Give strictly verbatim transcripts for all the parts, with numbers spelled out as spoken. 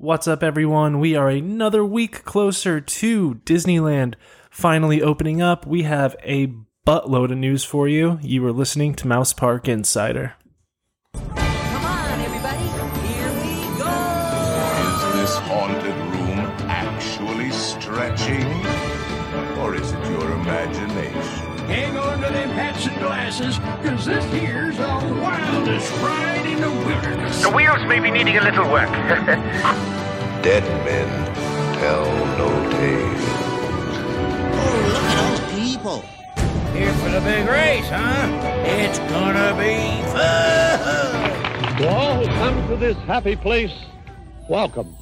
What's up, everyone? We are another week closer to Disneyland finally opening up. We have a buttload of news for you. You are listening to Mouse Park Insider. Come on, everybody. Here we go. Is this haunted room actually stretching? Or is it your imagination? Hang on to them hats and glasses, because this here's the wildest ride in the wilderness. The wheels may be needing a little work. Dead men tell no tales. Oh, look at all the people. Here for the big race, huh? It's gonna be fun. To all who come to this happy place, welcome.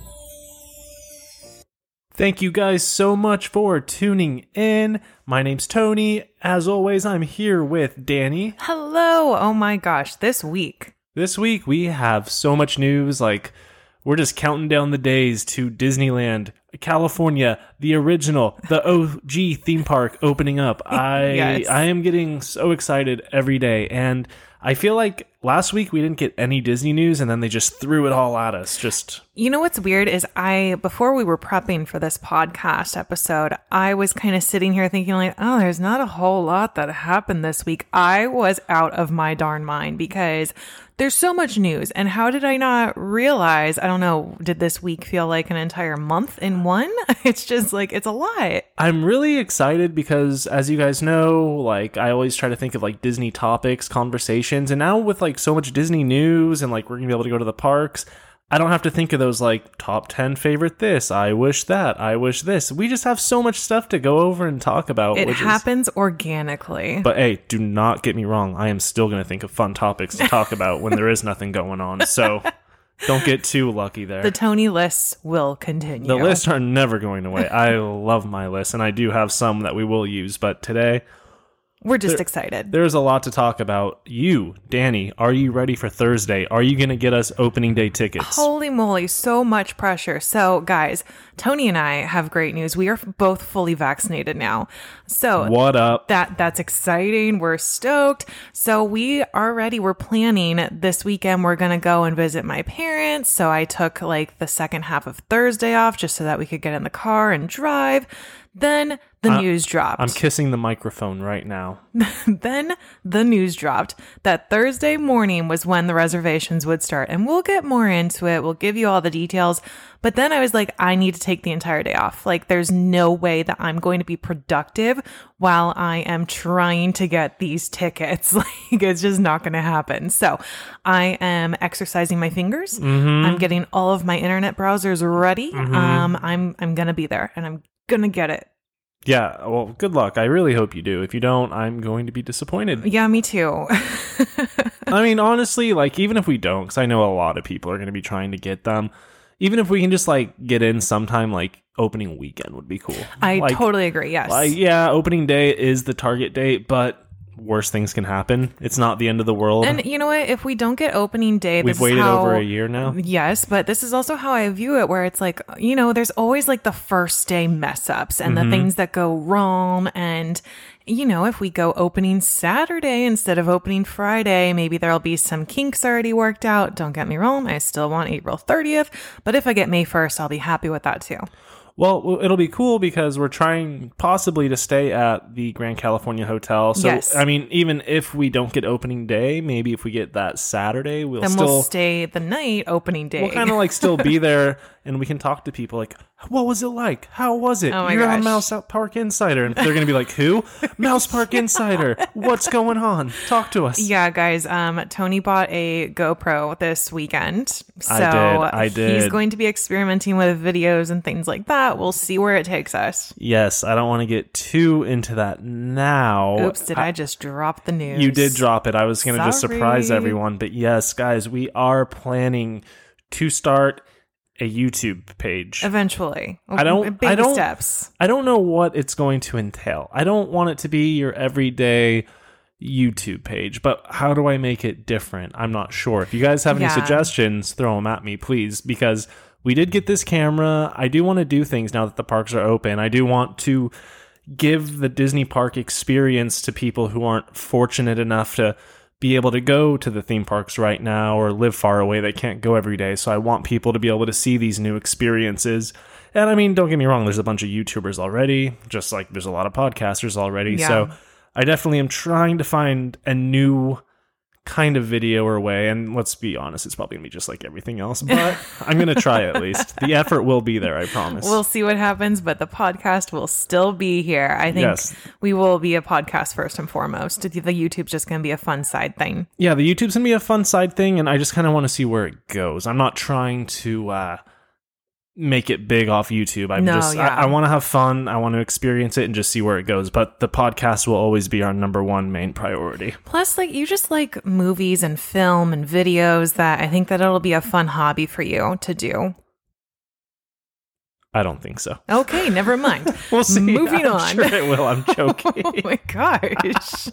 Thank you guys so much for tuning in. My name's Tony. As always, I'm here with Danny. Hello. Oh my gosh, this week. This week we have so much news, like we're just counting down the days to Disneyland, California, the original, the O G theme park opening up. I Yes. I am getting so excited every day, and I feel like last week we didn't get any Disney news, and then they just threw it all at us. Just You know what's weird is I, before we were prepping for this podcast episode, I was kind of sitting here thinking like, oh, there's not a whole lot that happened this week. I was out of my darn mind because there's so much news. And how did I not realize? I don't know. Did this week feel like an entire month in one? It's just like, it's a lot. I'm really excited because, as you guys know, like I always try to think of like Disney topics, conversations, and now with like so much Disney news and like we're gonna be able to go to the parks, I don't have to think of those like top ten favorite this, I wish that, I wish this. We just have so much stuff to go over and talk about. It which happens is... organically. But hey, do not get me wrong. I am still going to think of fun topics to talk about when there is nothing going on. So don't get too lucky there. The Tony lists will continue. The lists are never going away. I love my list, and I do have some that we will use. But today, We're just There- excited. there's a lot to talk about. You, Danny, are you ready for Thursday? Are you going to get us opening day tickets? Holy moly, so much pressure. So, guys, Tony and I have great news. We are both fully vaccinated now. So, What up? that that's exciting. We're stoked. So, we are ready. We're planning this weekend. We're going to go and visit my parents. So, I took like the second half of Thursday off just so that we could get in the car and drive. Then the I- news dropped. I'm kissing the microphone right now. Then the news dropped that Thursday morning was when the reservations would start. And we'll get more into it. We'll give you all the details. But then I was like, I need to take the entire day off. Like, there's no way that I'm going to be productive while I am trying to get these tickets. Like, it's just not going to happen. So I am exercising my fingers. Mm-hmm. I'm getting all of my internet browsers ready. Um, I'm, I'm going to be there and I'm going to get it. Yeah, well, good luck. I really hope you do. If you don't, I'm going to be disappointed. Yeah, me too. I mean, honestly, like, even if we don't, because I know a lot of people are going to be trying to get them, even if we can just, like, get in sometime, like, opening weekend would be cool. I Like, totally agree. Yes. Like, yeah, opening day is the target date, but worse things can happen. It's not the end of the world. And you know what? If we don't get opening day, We've this waited is how, over a year now. Yes, but this is also how I view it, where it's like, you know, there's always like the first day mess ups and Mm-hmm. the things that go wrong. And, you know, if we go opening Saturday instead of opening Friday, maybe there'll be some kinks already worked out. Don't get me wrong. I still want April thirtieth. But if I get May first, I'll be happy with that too. Well, it'll be cool because we're trying possibly to stay at the Grand California Hotel. So, Yes. I mean, even if we don't get opening day, maybe if we get that Saturday, we'll Then still we'll stay the night opening day. we'll kind of like still be there, and we can talk to people like, what was it like? How was it? Oh my You're on gosh. Mouse Park Insider, and they're gonna be like, who? Mouse Park Insider. What's going on? Talk to us. Yeah, guys, um, Tony bought a GoPro this weekend. So I did, I he's did. going to be experimenting with videos and things like that. We'll see where it takes us. Yes, I don't want to get too into that now. Oops, did I just drop the news? You did drop it. I was going to just surprise Sorry. everyone. But yes, guys, we are planning to start a YouTube page. Eventually. I don't- Baby I don't- steps. I don't know what it's going to entail. I don't want it to be your everyday YouTube page, but how do I make it different? I'm not sure. If you guys have any Yeah. suggestions, throw them at me, please, because we did get this camera. I do want to do things now that the parks are open. I do want to give the Disney park experience to people who aren't fortunate enough to be able to go to the theme parks right now or live far away. They can't go every day. So I want people to be able to see these new experiences. And I mean, don't get me wrong, there's a bunch of YouTubers already, just like there's a lot of podcasters already. Yeah. So I definitely am trying to find a new kind of video or way. And let's be honest, it's probably going to be just like everything else, but I'm going to try at least. The effort will be there, I promise. We'll see what happens, but the podcast will still be here. I think Yes. we will be a podcast first and foremost. The YouTube's just going to be a fun side thing. Yeah, the YouTube's going to be a fun side thing, and I just kind of want to see where it goes. I'm not trying to uh, make it big off YouTube. I'm No, just yeah. I, I want to have fun. I want to experience it and just see where it goes. But the podcast will always be our number one main priority. Plus, like, you just like movies and film and videos that I think that it'll be a fun hobby for you to do. I don't think so. Okay, never mind. We'll see. Moving I'm on. Sure it will. I'm joking. Oh my gosh.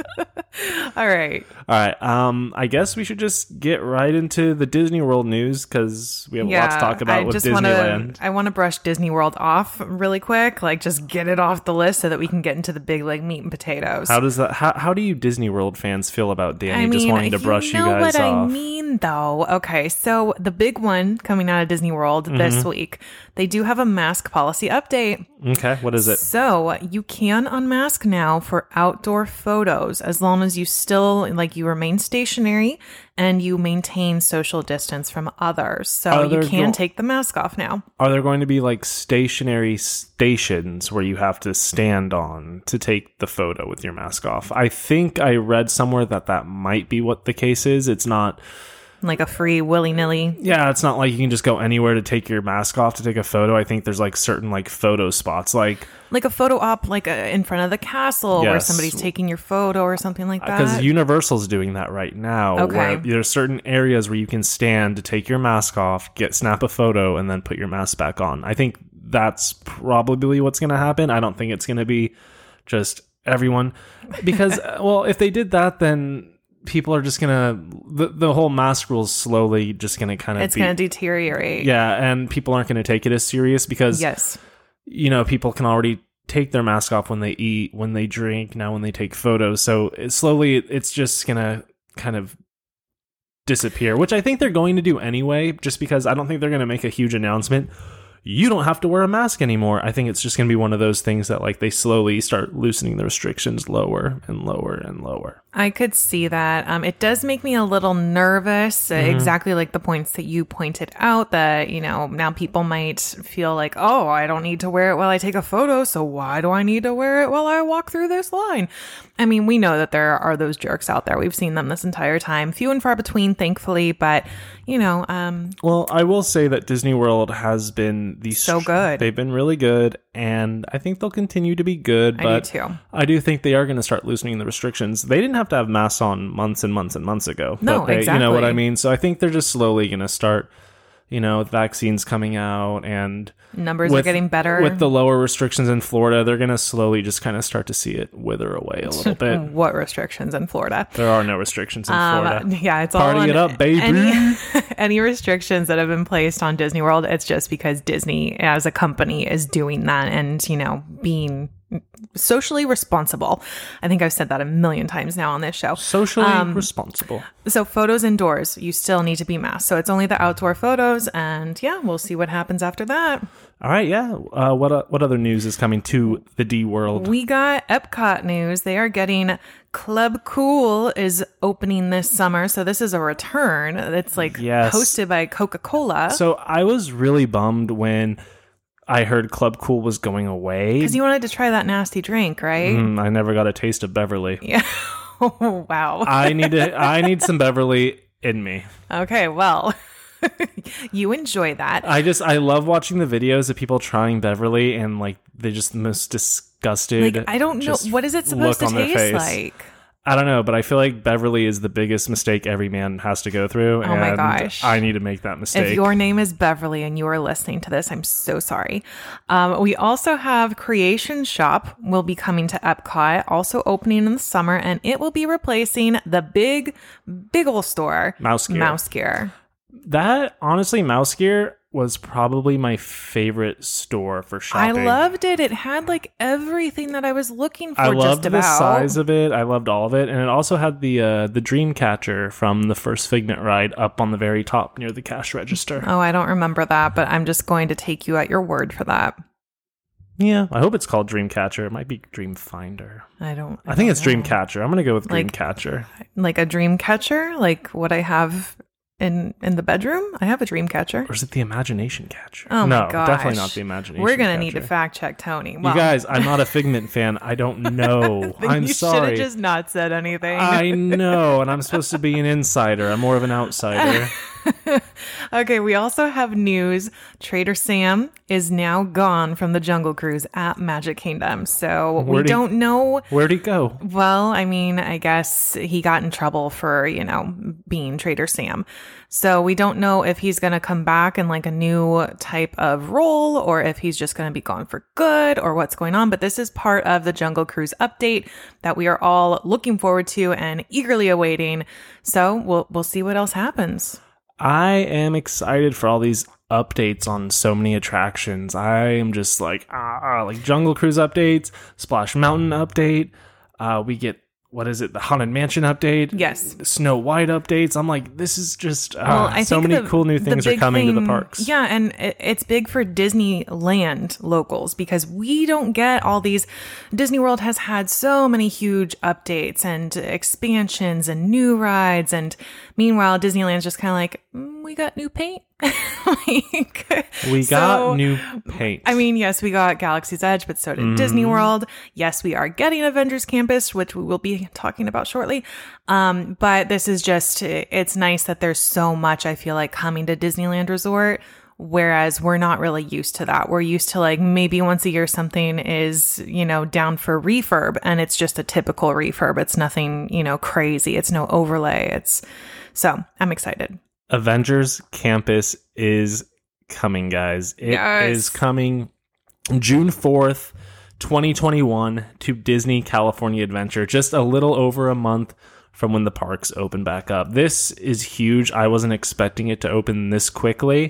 All right. All right. Um, I guess we should just get right into the Disney World news because we have a lot to talk about I with just Disneyland. Wanna, I want to brush Disney World off really quick, like just get it off the list so that we can get into the big like meat and potatoes. How does that? How, how do you Disney World fans feel about Danny I mean, just wanting to brush you, know guys what off? I mean, though. Okay, so the big one coming out of Disney World this Mm-hmm. week, they do have a mask policy update. Okay, what is it? So you can unmask now for outdoor photos as long as you still like you remain stationary and you maintain social distance from others. So Are you there can go- take the mask off now. Are there going to be like stationary stations where you have to stand on to take the photo with your mask off? I think I read somewhere that that might be what the case is. It's not. Like a free willy-nilly. Yeah, it's not like you can just go anywhere to take your mask off to take a photo. I think there's like certain like photo spots, like Like a photo op like a, in front of the castle where Yes. somebody's taking your photo or something like that. because Universal's doing that right now. Okay. Where there's certain areas where you can stand to take your mask off, get snap a photo, and then put your mask back on. I think that's probably what's going to happen. I don't think it's going to be just everyone because well, if they did that, then people are just gonna the, the whole mask rule's slowly just gonna kind of It's be, going to deteriorate. yeah, and people aren't gonna take it as serious because Yes. you know, people can already take their mask off when they eat, when they drink, now when they take photos. So it, slowly it's just gonna kind of disappear, which I think they're going to do anyway, just because I don't think they're gonna make a huge announcement. You don't have to wear a mask anymore. I think it's just going to be one of those things that like they slowly start loosening the restrictions lower and lower and lower. I could see that. Um, it does make me a little nervous, uh, exactly like the points that you pointed out that, you know, now people might feel like, oh, I don't need to wear it while I take a photo, so why do I need to wear it while I walk through this line? I mean, we know that there are those jerks out there. We've seen them this entire time. Few and far between, thankfully, but, you know, um, Well, I will say that Disney World has been the So good. They've been really good, and I think they'll continue to be good. I But do too. I do think they are going to start loosening the restrictions. They didn't have to have masks on months and months and months ago. No, but they, You know what I exactly. mean? So I think they're just slowly going to start, you know, with vaccines coming out and numbers with, are getting better. with the lower restrictions in Florida. They're going to slowly just kind of start to see it wither away a little bit. What restrictions in Florida? There are no restrictions in Florida. Um, yeah, it's all Party on it up, baby. Any, any restrictions that have been placed on Disney World, it's just because Disney as a company is doing that and, you know, being socially responsible. I think I've said that a million times now on this show. Socially Um, responsible. So photos indoors, you still need to be masked. So it's only the outdoor photos, and yeah, we'll see what happens after that. All right, yeah. Uh, what uh, what other news is coming to the D World? We got Epcot news. They are getting Club Cool is opening this summer. So this is a return. It's like Yes. hosted by Coca-Cola. So I was really bummed when I heard Club Cool was going away. Because you wanted to try that nasty drink, right? Mm, I never got a taste of Beverly. Yeah. Oh, wow. I need to. I need some Beverly in me. Okay, well, you enjoy that. I just I love watching the videos of people trying Beverly and like they just the most disgusted. Like, I don't know. just What is it supposed look to on their taste face. like? I don't know, but I feel like Beverly is the biggest mistake every man has to go through. Oh my and gosh. I need to make that mistake. If your name is Beverly and you are listening to this, I'm so sorry. Um, we also have Creation Shop will be coming to Epcot, also opening in the summer, and it will be replacing the big, big ol' store, Mouse Gear. Mouse Gear. That honestly, Mouse Gear was probably my favorite store for I shopping. loved it. It had like everything that I was looking for. I loved just the about. size of it. I loved all of it, and it also had the uh, the dream catcher from the first Figment ride up on the very top near the cash register. Oh, I don't remember that, but I'm just going to take you at your word for that. Yeah, I hope it's called Dreamcatcher. It might be Dreamfinder. I don't. I, I think don't it's know. Dreamcatcher. I'm gonna go with Like- Dreamcatcher. Like a dream catcher, like what I have in in the bedroom. I have a dream catcher. Or is it the Imagination Catcher? Oh no, my gosh. definitely not the Imagination. We're gonna Catcher. need to fact check Tony. You Well, guys, I'm not a Figment fan. I don't know. then I'm you should sorry. have just not said anything. I know, and I'm supposed to be an insider. I'm more of an outsider. Okay, we also have news. Trader Sam is now gone from the Jungle Cruise at Magic Kingdom. So we Where'd he- don't know. Where'd he go? Well, I mean, I guess he got in trouble for, you know, being Trader Sam. So we don't know if he's going to come back in like a new type of role or if he's just going to be gone for good or what's going on. But this is part of the Jungle Cruise update that we are all looking forward to and eagerly awaiting. So we'll we'll see what else happens. I am excited for all these updates on so many attractions. I am just like, ah, like Jungle Cruise updates, Splash Mountain update. Uh, we get, what is it, the Haunted Mansion update? Yes. Snow White updates. I'm like, this is just, uh, Well, I so think many the- cool new the things are big coming to the thing- parks. Yeah, and it- it's big for Disneyland locals because we don't get all these. Disney World has had so many huge updates and expansions and new rides, and meanwhile, Disneyland's just kind of like, mm, we got new paint. like, We got so- new paint. I mean, yes, we got Galaxy's Edge, but so did Mm-hmm. Disney World. Yes, we are getting Avengers Campus, which we will be talking about shortly. Um, but this is just, it's nice that there's so much, I feel like, coming to Disneyland Resort, whereas we're not really used to that. We're used to like maybe once a year something is, you know, down for refurb and it's just a typical refurb. It's nothing, you know, crazy. It's no overlay. It's so I'm excited. Avengers Campus is coming, guys. It is Yes. coming June fourth, twenty twenty-one to Disney California Adventure, just a little over a month from when the parks open back up. This is huge. I wasn't expecting it to open this quickly.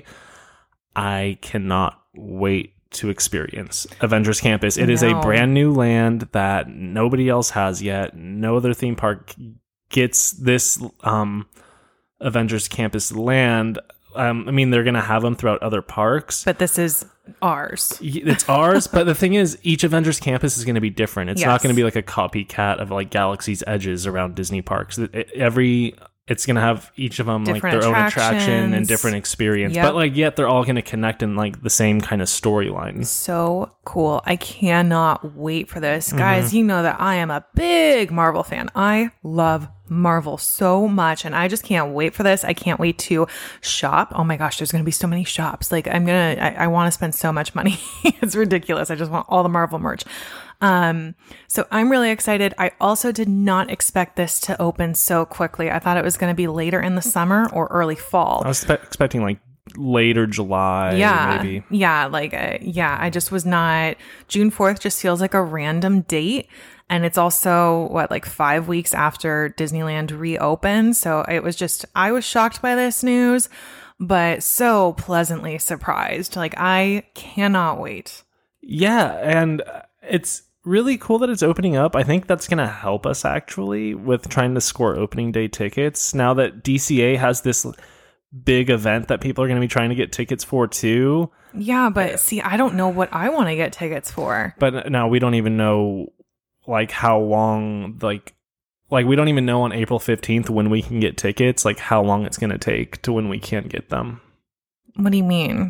I cannot wait to experience Avengers Campus. It is a No. brand new land that nobody else has yet. No other theme park gets this um Avengers Campus land. Um, I mean, they're going to have them throughout other parks. But this is ours. Y- It's ours, but the thing is, each Avengers Campus is going to be different. It's not Yes. going to be like a copycat of like Galaxy's Edges around Disney parks. It- it- Every it's going to have each of them like Different their own attraction and attractions. different experience, Yep. but like yet they're all going to connect in like the same kind of storylines. So cool. I cannot wait for this. Mm-hmm. Guys, you know that I am a big Marvel fan. I love Marvel so much and I just can't wait for this. I can't wait to shop. Oh my gosh, there's going to be so many shops. Like I'm going to, I, I want to spend so much money. It's ridiculous. I just want all the Marvel merch. Um, so I'm really excited. I also did not expect this to open so quickly. I thought it was going to be later in the summer or early fall. I was spe- expecting like later July, yeah maybe. yeah like uh, yeah I just was not. June fourth just feels like a random date, and it's also what, like five weeks after Disneyland reopened. So it was just, I was shocked by this news, but so pleasantly surprised. Like I cannot wait. Yeah, and it's really cool that it's opening up. I think that's going to help us actually with trying to score opening day tickets. Now that D C A has this big event that people are going to be trying to get tickets for too. Yeah, but see, I don't know what I want to get tickets for. But now we don't even know like how long, like like we don't even know on April fifteenth when we can get tickets, like how long it's going to take to when we can get them. What do you mean?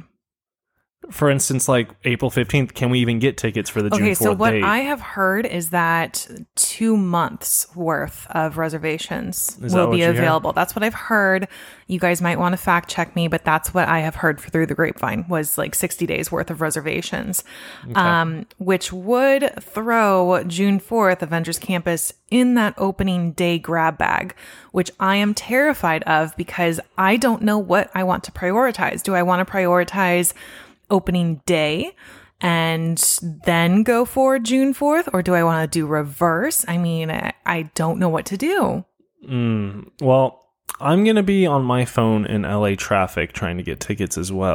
For instance, like April fifteenth, can we even get tickets for the June Okay, fourth so what date? I have heard is that two months worth of reservations Is that will what be you hear? available. That's what I've heard. You guys might want to fact check me, but that's what I have heard through the grapevine was like sixty days worth of reservations, um, which would throw June fourth Avengers Campus in that opening day grab bag, which I am terrified of because I don't know what I want to prioritize. Do I want to prioritize opening day and then go for June fourth, or do I want to do reverse? I mean, I, I don't know what to do. Mm, well, I'm going to be on my phone in L A traffic trying to get tickets as well.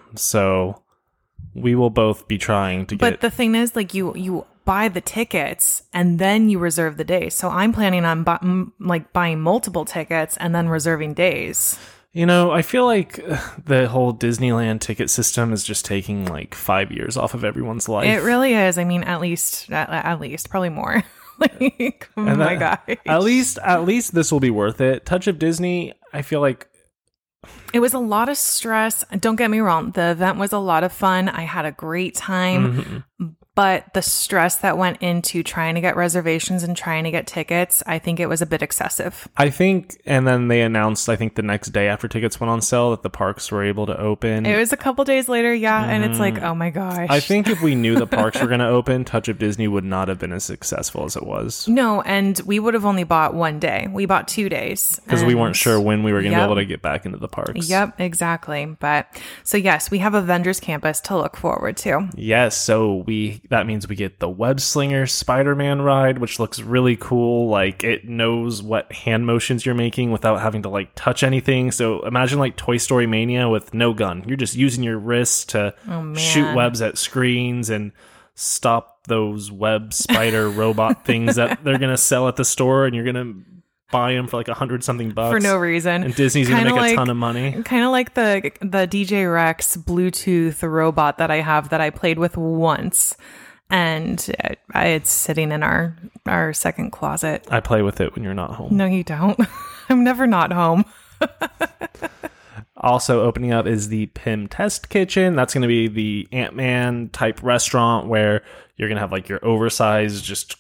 So we will both be trying to But get. the thing is, like, you you buy the tickets and then you reserve the day. So I'm planning on bu- m- like buying multiple tickets and then reserving days. You know, I feel like uh, the whole Disneyland ticket system is just taking like five years off of everyone's life. It really is. I mean, at least at, at least probably more. Like, oh And my that- gosh. At least, at least this will be worth it. Touch of Disney, I feel like. It was a lot of stress. Don't get me wrong. The event was a lot of fun. I had a great time. Mm-hmm. But the stress that went into trying to get reservations and trying to get tickets, I think it was a bit excessive. I think, and then they announced, I think the next day after tickets went on sale, that the parks were able to open. It was a couple days later, yeah. And it's like, oh my gosh. I think if we knew the parks were going to open, Touch of Disney would not have been as successful as it was. No, and we would have only bought one day. We bought two days. Because we And- weren't sure when we were going to Yep. be able to get back into the parks. Yep, exactly. But so yes, we have Avengers Campus to look forward to. Yes, so we that means we get the Web Slinger Spider-Man ride, which looks really cool. Like, it knows what hand motions you're making without having to like touch anything. So imagine like Toy Story Mania with no gun. You're just using your wrists to Oh, man. shoot webs at screens and stop those web spider robot things that they're gonna sell at the store, and you're gonna buy them for like a hundred something bucks For no reason. And Disney's gonna Kinda make like- a ton of money. Kind of like the the D J Rex Bluetooth robot that I have that I played with once, and it, it's sitting in our our second closet. I play with it when you're not home. No, you don't. I'm never not home. Also opening up is the P I M Test Kitchen. That's going to be the Ant-Man type restaurant where you're going to have like your oversized, just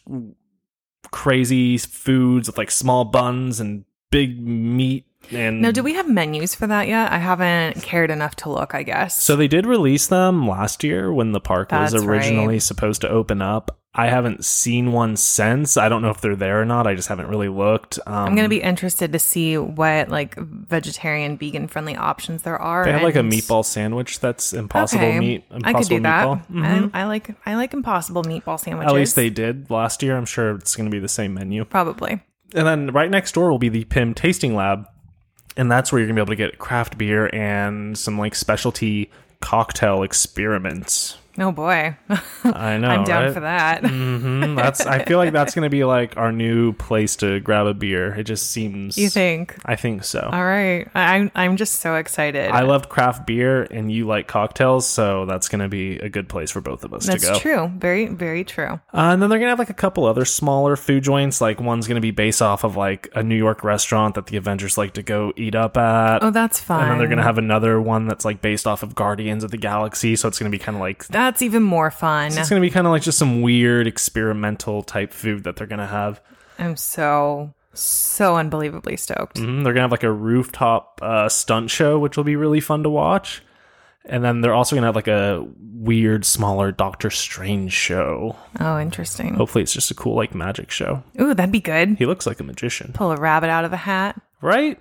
crazy foods with like small buns and big meat. And Now, do we have menus for that yet? I haven't cared enough to look, I guess. So they did release them last year when the park was That's originally right. supposed to open up. I haven't seen one since. I don't know if they're there or not. I just haven't really looked. Um, I'm going to be interested to see what like vegetarian, vegan friendly options there are. They have like a and- meatball sandwich that's impossible Okay, meat. I Impossible could do that. meatball. Mhm. I, I like I like impossible meatball sandwiches. At least they did last year. I'm sure it's going to be the same menu. probably. And then right next door will be the P I M Tasting Lab. And that's where you're going to be able to get craft beer and some like specialty cocktail experiments. Oh boy, I know. I'm down right? for that. hmm That's. I feel like that's going to be like our new place to grab a beer. It just seems. You think? I think so. All right, I, I'm I'm just so excited. I loved craft beer, and you like cocktails, so that's going to be a good place for both of us That's to go. true. Very very true. Uh, and then they're gonna have like a couple other smaller food joints. Like one's gonna be based off of like a New York restaurant that the Avengers like to go eat up at. Oh, that's fun. And then they're gonna have another one that's like based off of Guardians of the Galaxy. So it's gonna be kind of like That's even more fun. it's gonna be kind of like just some weird experimental type food that they're gonna have. I'm so so unbelievably stoked. Mhm. They're gonna have like a rooftop uh, stunt show, which will be really fun to watch. And then they're also gonna have like a weird, smaller Doctor Strange show. Oh, interesting. Hopefully, it's just a cool like magic show. Ooh, that'd be good. He looks like a magician, Pull a rabbit out of a hat. right?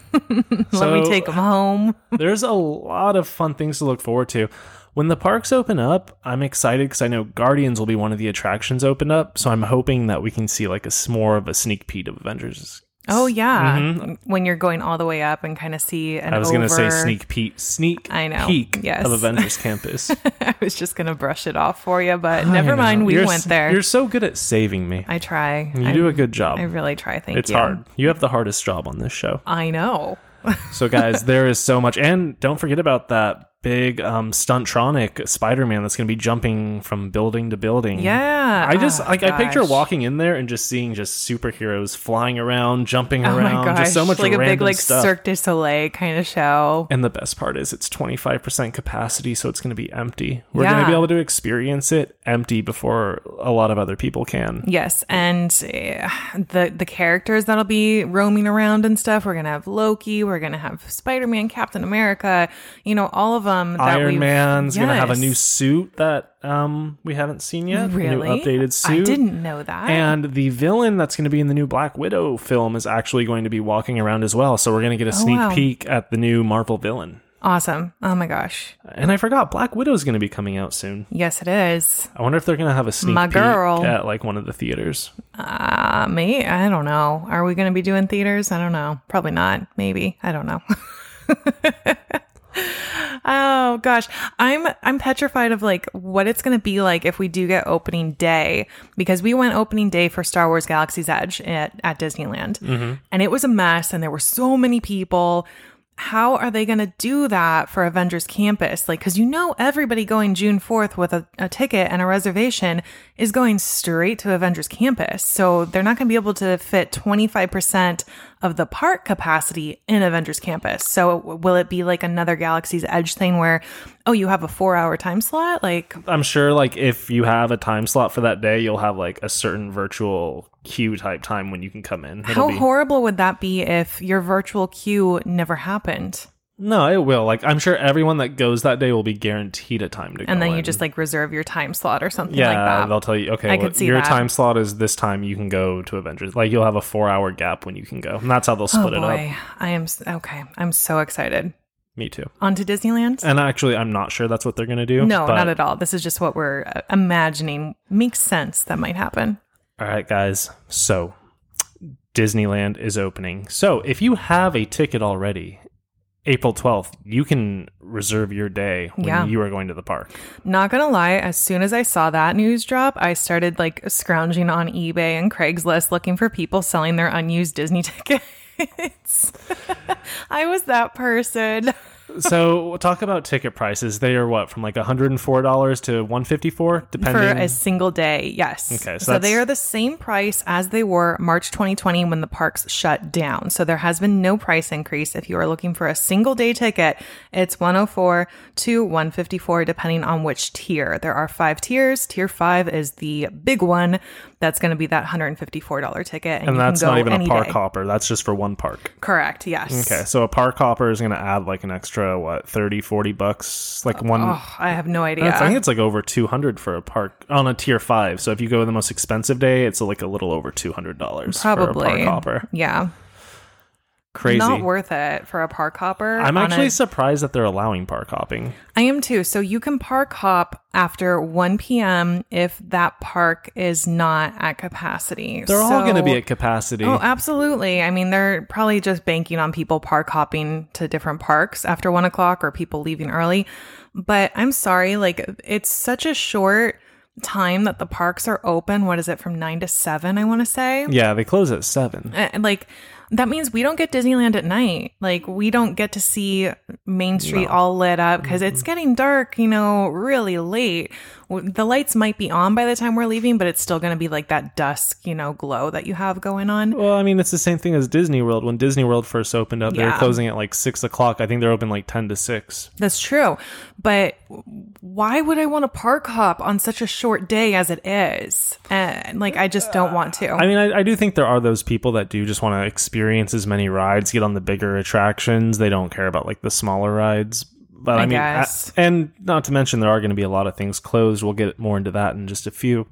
Let me take him home. There's a lot of fun things to look forward to. When the parks open up, I'm excited because I know Guardians will be one of the attractions open up. So I'm hoping that we can see like a s- more of a sneak peek of Avengers. Oh yeah, when you're going all the way up and kind of see an Mm-hmm. I was over. going to say sneak peek, sneak I know, peek yes. of Avengers Campus. I was just gonna brush it off for you, but never I know. mind. We You're went s- there. You're so good at saving me. I try. You I, do a good job. I really try. Thank It's you. hard. You have the hardest job on this show. I know. So guys, there is so much. And don't forget about that big um stuntronic Spider-Man that's going to be jumping from building to building. Yeah. I just Oh, like I picture gosh. walking in there and just seeing just superheroes flying around, jumping Oh around, my gosh! just so much like a random big like stuff. Cirque du Soleil kind of show. And the best part is it's twenty-five percent capacity, so it's going to be empty. We're Yeah. going to be able to experience it empty before a lot of other people can. Yes, and uh, the the characters that'll be roaming around and stuff. We're gonna have Loki. We're gonna have Spider-Man, Captain America. You know, all of them. That Iron we've- Man's going to have a Yes. new suit that um we haven't seen yet. Really? A new updated suit. I didn't know that. And the villain that's going to be in the new Black Widow film is actually going to be walking around as well. So we're going to get a sneak Oh, wow. peek at the new Marvel villain. Awesome! Oh my gosh! And I forgot, Black Widow is going to be coming out soon. Yes, it is. I wonder if they're going to have a sneak My peek girl. at like one of the theaters. Uh, me? I don't know. Are we going to be doing theaters? I don't know. Probably not. Maybe. I don't know. Oh gosh, I'm I'm petrified of like what it's going to be like if we do get opening day, because we went opening day for Star Wars Galaxy's Edge at, at Disneyland, Mm-hmm. and it was a mess, and there were so many people. How are they going to do that for Avengers Campus? Like, because you know everybody going June fourth with a, a ticket and a reservation is going straight to Avengers Campus. So they're not going to be able to fit twenty-five percent of the park capacity in Avengers Campus. So will it be like another Galaxy's Edge thing where, oh, you have a four hour time slot? Like, I'm sure like if you have a time slot for that day, you'll have like a certain virtual queue type time when you can come in. It'll how be... horrible would that be if your virtual queue never happened? No, it will. Like, I'm sure everyone that goes that day will be guaranteed a time to go And then in. you just like reserve your time slot or something yeah, like that. they'll tell you, okay, I well, could see your that. time slot is this time, you can go to Avengers. Like, you'll have a four hour gap when you can go. And that's how they'll Oh split it up. boy, I am s- okay. I'm so excited. Me too. On to Disneyland? And actually, I'm not sure that's what they're going to do. No, but- not at all. This is just what we're uh, imagining makes sense that might happen. All right, guys. So, Disneyland is opening. So, if you have a ticket already, April twelfth, you can reserve your day when Yeah. you are going to the park. Not gonna lie, as soon as I saw that news drop, I started like scrounging on eBay and Craigslist looking for people selling their unused Disney tickets. I was that person. So, we'll talk about ticket prices. They are what, from like one hundred four dollars to one hundred fifty-four dollars, depending. For a single day, yes. Okay, so so they that's- are the same price as they were March twenty twenty when the parks shut down. So there has been no price increase. If you are looking for a single day ticket, it's one hundred four to one hundred fifty-four depending on which tier. There are five tiers. Tier five is the big one. That's going to be that one hundred fifty-four dollars ticket. And, and you that's can go not even a any park day. hopper. That's just for one park. Correct, yes. Okay, so a park hopper is going to add like an extra, what, thirty, forty bucks? Like one. Oh, I have no idea. I think it's like over two hundred for a park on a tier five. So if you go the most expensive day, it's like a little over two hundred dollars Probably. for a park hopper. Yeah. Crazy. Not worth it for a park hopper. I'm on actually a- surprised that they're allowing park hopping. I am too. So you can park hop after one p.m. if that park is not at capacity. They're all going to So- be at capacity. Oh, absolutely. I mean, they're probably just banking on people park hopping to different parks after one o'clock or people leaving early. But I'm sorry, like, it's such a short time that the parks are open. What is it, from nine to seven, I want to say? Yeah, they close at seven. And like, that means we don't get Disneyland at night. Like, we don't get to see Main Street all lit up because it's getting dark, you know, really late. W- The lights might be on by the time we're leaving, but it's still going to be like that dusk, you know, glow that you have going on. Well, I mean, it's the same thing as Disney World. When Disney World first opened up, they were Yeah. closing at like six o'clock. I think they're open like ten to six. That's true. But why would I want to park hop on such a short day as it is? And like, I just don't want to. I mean, I, I do think there are those people that do just want to experience as many rides, get on the bigger attractions. They don't care about like the smaller rides. But I, I mean, guess. a- and not to mention there are going to be a lot of things closed. We'll get more into that in just a few.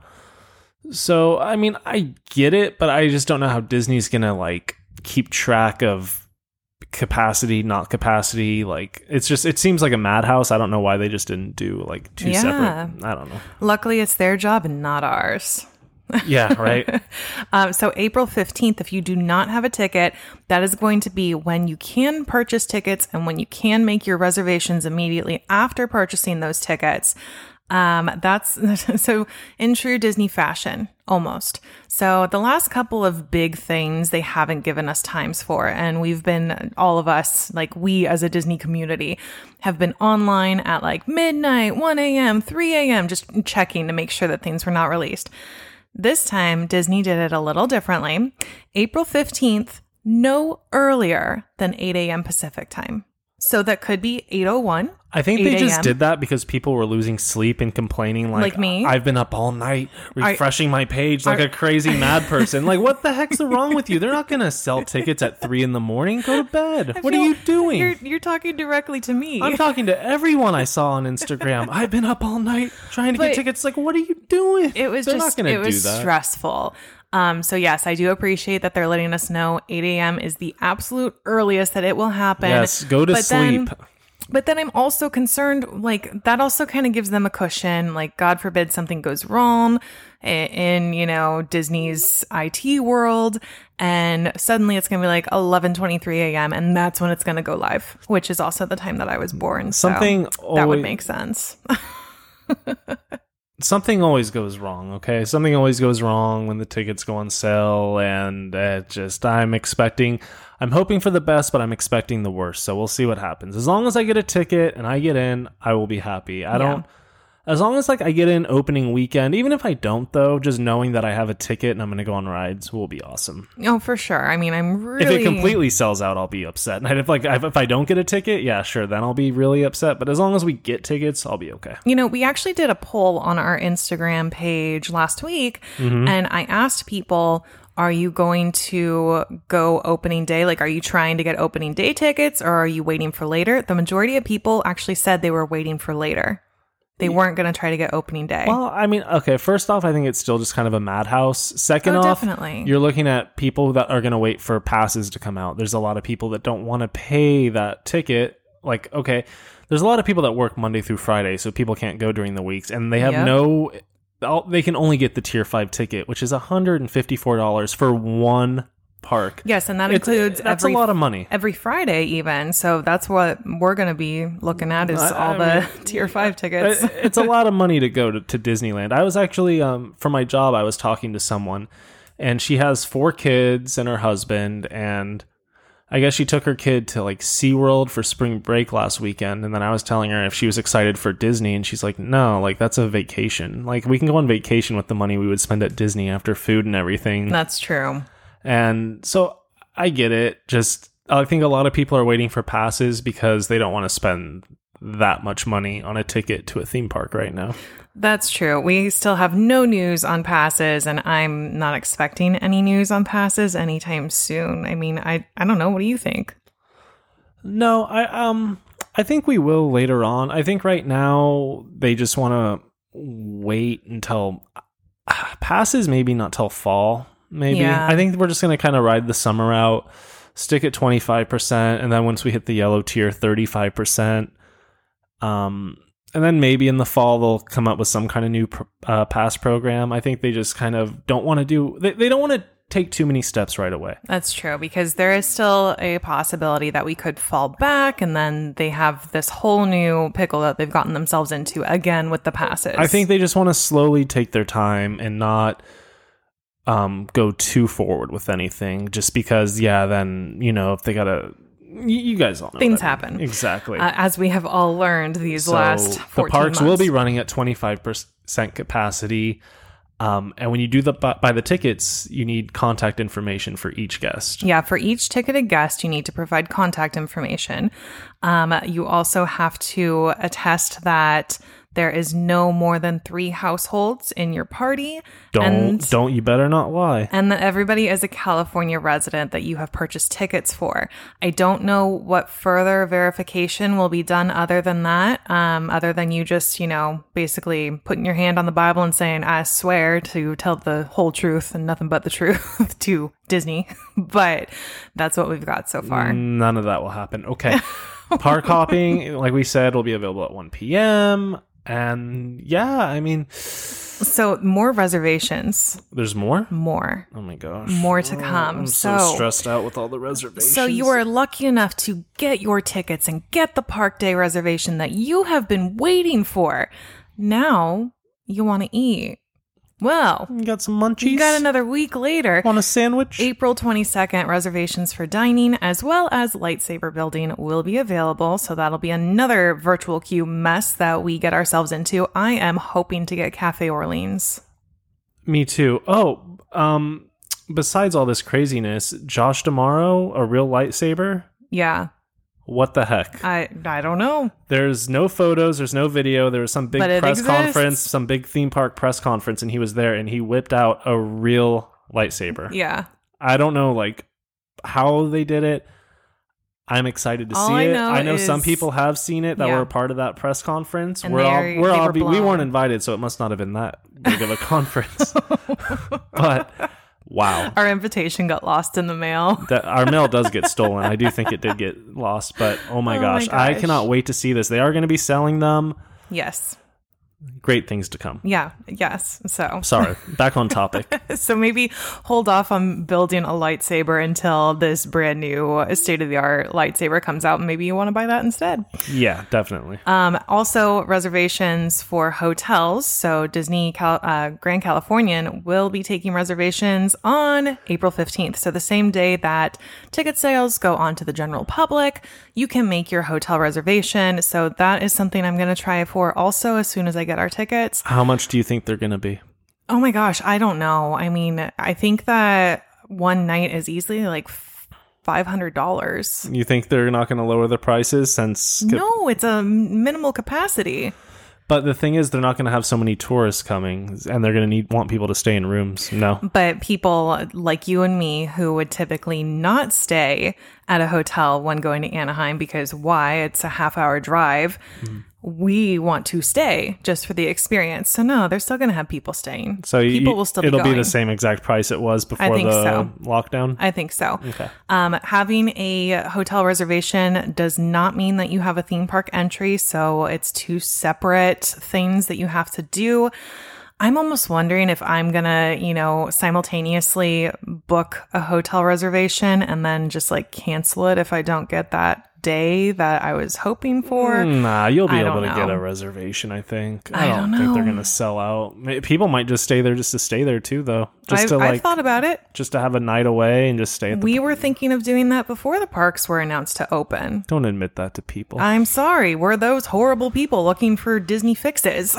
So, I mean, I get it, but I just don't know how Disney's going to like keep track of capacity, not capacity. Like, it's just, it seems like a madhouse. I don't know why they just didn't do like two Yeah. separate. I don't know. Luckily, it's their job and not ours. Yeah, right. Um, so April fifteenth, if you do not have a ticket, that is going to be when you can purchase tickets and when you can make your reservations immediately after purchasing those tickets. Um, that's so in true Disney fashion, almost. So the last couple of big things they haven't given us times for, and we've been, all of us, like we as a Disney community, have been online at like midnight, one a.m., three a.m., just checking to make sure that things were not released. This time, Disney did it a little differently. April fifteenth, no earlier than eight a.m. Pacific time. So that could be eight oh one. I think they eight just a.m.. did that because people were losing sleep and complaining like, Like me? I've been up all night refreshing my page like a crazy mad person. Like, what the heck's wrong with you? They're not going to sell tickets at three in the morning. Go to bed. What are feel- you doing? You're, you're talking directly to me. I'm talking to everyone I saw on Instagram. I've been up all night trying to But get tickets. Like, what are you doing? It was They're just, not going it to do was that. stressful. Um, so yes, I do appreciate that they're letting us know eight a.m. is the absolute earliest that it will happen. Yes, go to But then- sleep. But then I'm also concerned, like, that also kind of gives them a cushion. Like, God forbid something goes wrong in, in you know, Disney's I T world. And suddenly it's going to be like eleven twenty-three a.m. And that's when it's going to go live, which is also the time that I was born. Something so always, that would make sense. Something always goes wrong, okay? Something always goes wrong when the tickets go on sale. And it just, I'm expecting... I'm hoping for the best, but I'm expecting the worst. So we'll see what happens. As long as I get a ticket and I get in, I will be happy. I Yeah. don't, as long as like I get in opening weekend, even if I don't though, just knowing that I have a ticket and I'm going to go on rides will be awesome. Oh, for sure. I mean, I'm really... If it completely sells out, I'll be upset. And if like, if I don't get a ticket, yeah, sure. Then I'll be really upset. But as long as we get tickets, I'll be okay. You know, we actually did a poll on our Instagram page last week, Mm-hmm. and I asked people, are you going to go opening day? Like, are you trying to get opening day tickets or are you waiting for later? The majority of people actually said they were waiting for later. They weren't going to try to get opening day. Well, I mean, okay, first off, I think it's still just kind of a madhouse. Second Oh, off, definitely. you're looking at people that are going to wait for passes to come out. There's a lot of people that don't want to pay that ticket. Like, okay, there's a lot of people that work Monday through Friday, so people can't go during the weeks, and they have Yep. no... They can only get the tier five ticket, which is one hundred fifty-four dollars for one park. Yes, and that It's- includes that's every, a lot of money. every Friday even. So that's what we're going to be looking at is I- all I the mean, tier five tickets. It- it's a lot of money to go to, to Disneyland. I was actually, um, for my job, I was talking to someone, and she has four kids and her husband, and I guess she took her kid to like SeaWorld for spring break last weekend, and then I was telling her if she was excited for Disney, and she's like, no, like that's a vacation. Like we can go on vacation with the money we would spend at Disney after food and everything. That's true. And so I get it. Just I think a lot of people are waiting for passes because they don't want to spend that much money on a ticket to a theme park right now. That's true. We still have no news on passes, and I'm not expecting any news on passes anytime soon. I mean, I, I don't know. What do you think? No, I um I think we will later on. I think right now they just want to wait until uh, passes, maybe not till fall. Maybe. Yeah. I think we're just going to kind of ride the summer out, stick at twenty-five percent, and then once we hit the yellow tier, thirty-five percent. Um And then maybe in the fall they'll come up with some kind of new uh, pass program. I think they just kind of don't want to do. They, they don't want to take too many steps right away. That's true, because there is still a possibility that we could fall back, and then they have this whole new pickle that they've gotten themselves into again with the passes. I think they just want to slowly take their time and not um, go too forward with anything. Just because, yeah, then you know if they gotta. You guys all know Things what I mean. happen. Exactly. Uh, as we have all learned these So last the fourteen parks months. will be running at twenty-five percent capacity. Um, and when you do the buy the tickets, you need contact information for each guest. Yeah, for each ticketed guest, you need to provide contact information. Um, you also have to attest that there is no more than three households in your party. Don't and, don't you better not lie. and that everybody is a California resident that you have purchased tickets for. I don't know what further verification will be done other than that, um, other than you just, you know, basically putting your hand on the Bible and saying, I swear to tell the whole truth and nothing but the truth to Disney. But that's what we've got so far. None of that will happen. Okay. Park hopping, like we said, will be available at one p.m. And yeah, I mean, So more reservations, there's more? more, Oh my gosh. more to come. I'm so, so stressed out with all the reservations. So you are lucky enough to get your tickets and get the park day reservation that you have been waiting for. Now you want to eat. Well, You got some munchies? you got another week later. Want a sandwich? April twenty-second, reservations for dining as well as lightsaber building will be available. So that'll be another virtual queue mess that we get ourselves into. I am hoping to get Cafe Orleans. Me too. Oh, um, besides all this craziness, Josh D'Amaro, a real lightsaber? Yeah, What the heck? I I don't know. There's no photos, there's no video. There was some big But it press exists. conference, some big theme park press conference, and he was there and he whipped out a real lightsaber. Yeah. I don't know like how they did it. I'm excited to All see I it. know I know some is- people have seen it that Yeah. were a part of that press conference. And we're they all are- we're they all were be, we blown. weren't invited, so it must not have been that big of a conference. But Wow. Our invitation got lost in the mail. That our mail does get stolen. I do think it did get lost, but oh my, Oh my gosh, I gosh. cannot wait to see this. They are going to be selling them. Yes. Great things to come. Yeah. Yes. So. Sorry, back on topic. So maybe hold off on building a lightsaber until this brand new state-of-the-art lightsaber comes out, and maybe you want to buy that instead. Yeah, definitely. Um, also, reservations for hotels. So Disney Cal- uh, Grand Californian will be taking reservations on April fifteenth. So the same day that ticket sales go on to the general public, you can make your hotel reservation. So that is something I'm going to try for also as soon as I get our tickets. How much do you think they're going to be? Oh my gosh, I don't know. I mean, I think that one night is easily like five hundred dollars. You think they're not going to lower the prices since... No, it's a minimal capacity. But the thing is, they're not going to have so many tourists coming, and they're going to need want people to stay in rooms. No. But people like you and me who would typically not stay at a hotel when going to Anaheim because why? It's a half hour drive. Mm. We want to stay just for the experience. So no, they're still going to have people staying. So people you, will still it'll be going. be the same exact price it was before I think the so. lockdown? I think so. Okay. Um, having a hotel reservation does not mean that you have a theme park entry. So it's two separate things that you have to do. I'm almost wondering if I'm going to, you know, simultaneously book a hotel reservation and then just like cancel it if I don't get that day that I was hoping for. Nah, you'll be I able don't to know. get a reservation, I think. I I don't, don't think they're know. going to sell out. May- People might just stay there just to stay there too, though. Just I've, to like I've thought about it. just to have a night away and just stay at the We were thinking of doing that before the parks were announced to open. Don't admit that to people. I'm sorry. We're those horrible people looking for Disney fixes.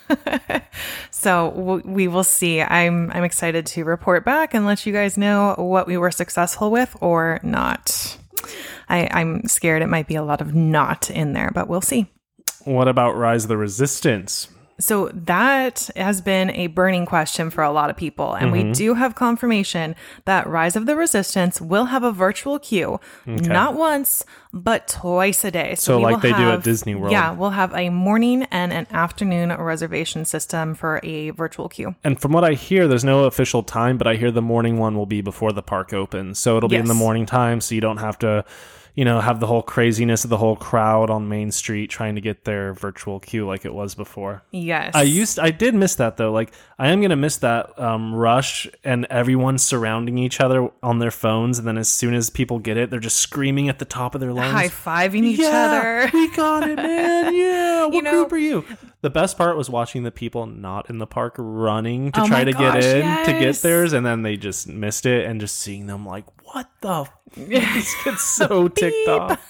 So w- we will see. I'm I'm excited to report back and let you guys know what we were successful with or not. I, I'm scared it might be a lot of not in there, but we'll see. What about Rise of the Resistance? So that has been a burning question for a lot of people. And Mm-hmm. we do have confirmation that Rise of the Resistance will have a virtual queue, not once, but twice a day. So we like will they do at have- Disney World. Yeah, we'll have a morning and an afternoon reservation system for a virtual queue. And from what I hear, there's no official time, but I hear the morning one will be before the park opens. So it'll be in the Yes. morning time, so you don't have to, you know, have the whole craziness of the whole crowd on Main Street trying to get their virtual queue like it was before. Yes. I used, I did miss that though. Like I am gonna miss that um, rush and everyone surrounding each other on their phones, and then as soon as people get it, they're just screaming at the top of their lungs, high-fiving each yeah, other. We got it, man. Yeah. What You know- group are you? The best part was watching the people not in the park running to Oh try my to gosh, get in to get yes. theirs, and then they just missed it, and just seeing them like, what the? These kids so ticked off.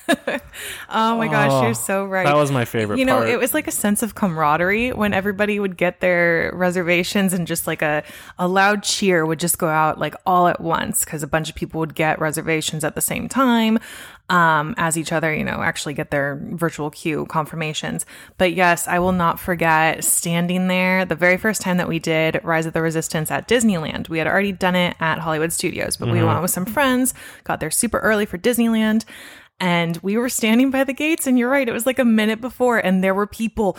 Oh my gosh, Oh, you're so right. That was my favorite You know, part. it was like a sense of camaraderie when everybody would get their reservations and just like a, a loud cheer would just go out like all at once because a bunch of people would get reservations at the same time um, as each other, you know, actually get their virtual queue confirmations. But yes, I will not forget standing there the very first time that we did Rise of the Resistance at Disneyland. We had already done it at Hollywood Studios, but we went with some friends, got there super early for Disneyland. And we were standing by the gates, and you're right, it was like a minute before, and there were people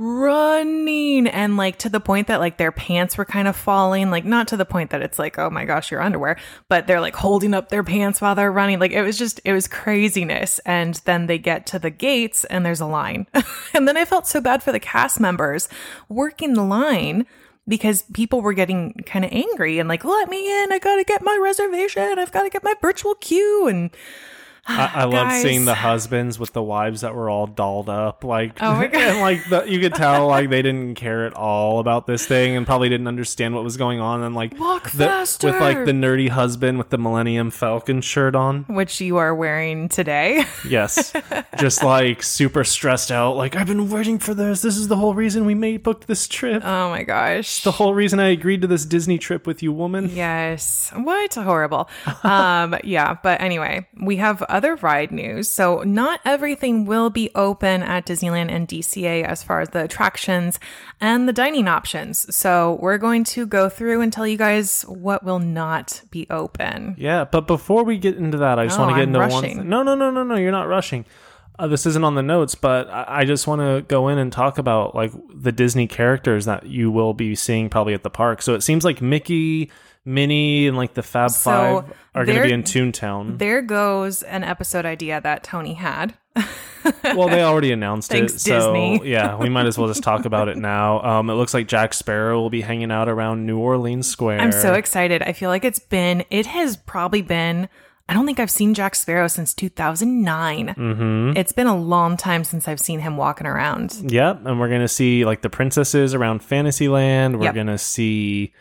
running, and like to the point that like their pants were kind of falling, like not to the point that it's like, oh my gosh, your underwear, but they're like holding up their pants while they're running. Like it was just, it was craziness. And then they get to the gates, and there's a line. And then I felt so bad for the cast members working the line, because people were getting kind of angry and like, let me in, I gotta get my reservation, I've got to get my virtual queue. And I, I loved Guys. seeing the husbands with the wives that were all dolled up, like, Oh my God. and like the, you could tell like they didn't care at all about this thing, and probably didn't understand what was going on. And like Walk the, faster. with like the nerdy husband with the Millennium Falcon shirt on. which you are wearing today. Yes, just like super stressed out. Like I've been waiting for this. This is the whole reason we made booked this trip. Oh my gosh. the whole reason I agreed to this Disney trip with you, woman. Yes. What? Horrible. Um, yeah. But anyway, we have other ride news. So not everything will be open at Disneyland and D C A as far as the attractions and the dining options. So we're going to go through and tell you guys what will not be open. Yeah, but before we get into that, I just Oh, want to get I'm into one rushing. thing. No, no, no, no, no. You're not rushing. Uh, this isn't on the notes, but I, I just want to go in and talk about like the Disney characters that you will be seeing probably at the park. So it seems like Mickey, Minnie, and like the Fab So Five are going to there- be in Toontown. There goes an episode idea that Tony had. Well, they already announced Thanks, it, so Disney. yeah, we might as well just talk about it now. Um, it looks like Jack Sparrow will be hanging out around New Orleans Square. I'm so excited. I feel like it's been, it has probably been, I don't think I've seen Jack Sparrow since two thousand nine. Mm-hmm. It's been a long time since I've seen him walking around. Yep, and we're gonna see like the princesses around Fantasyland. We're Yep. gonna see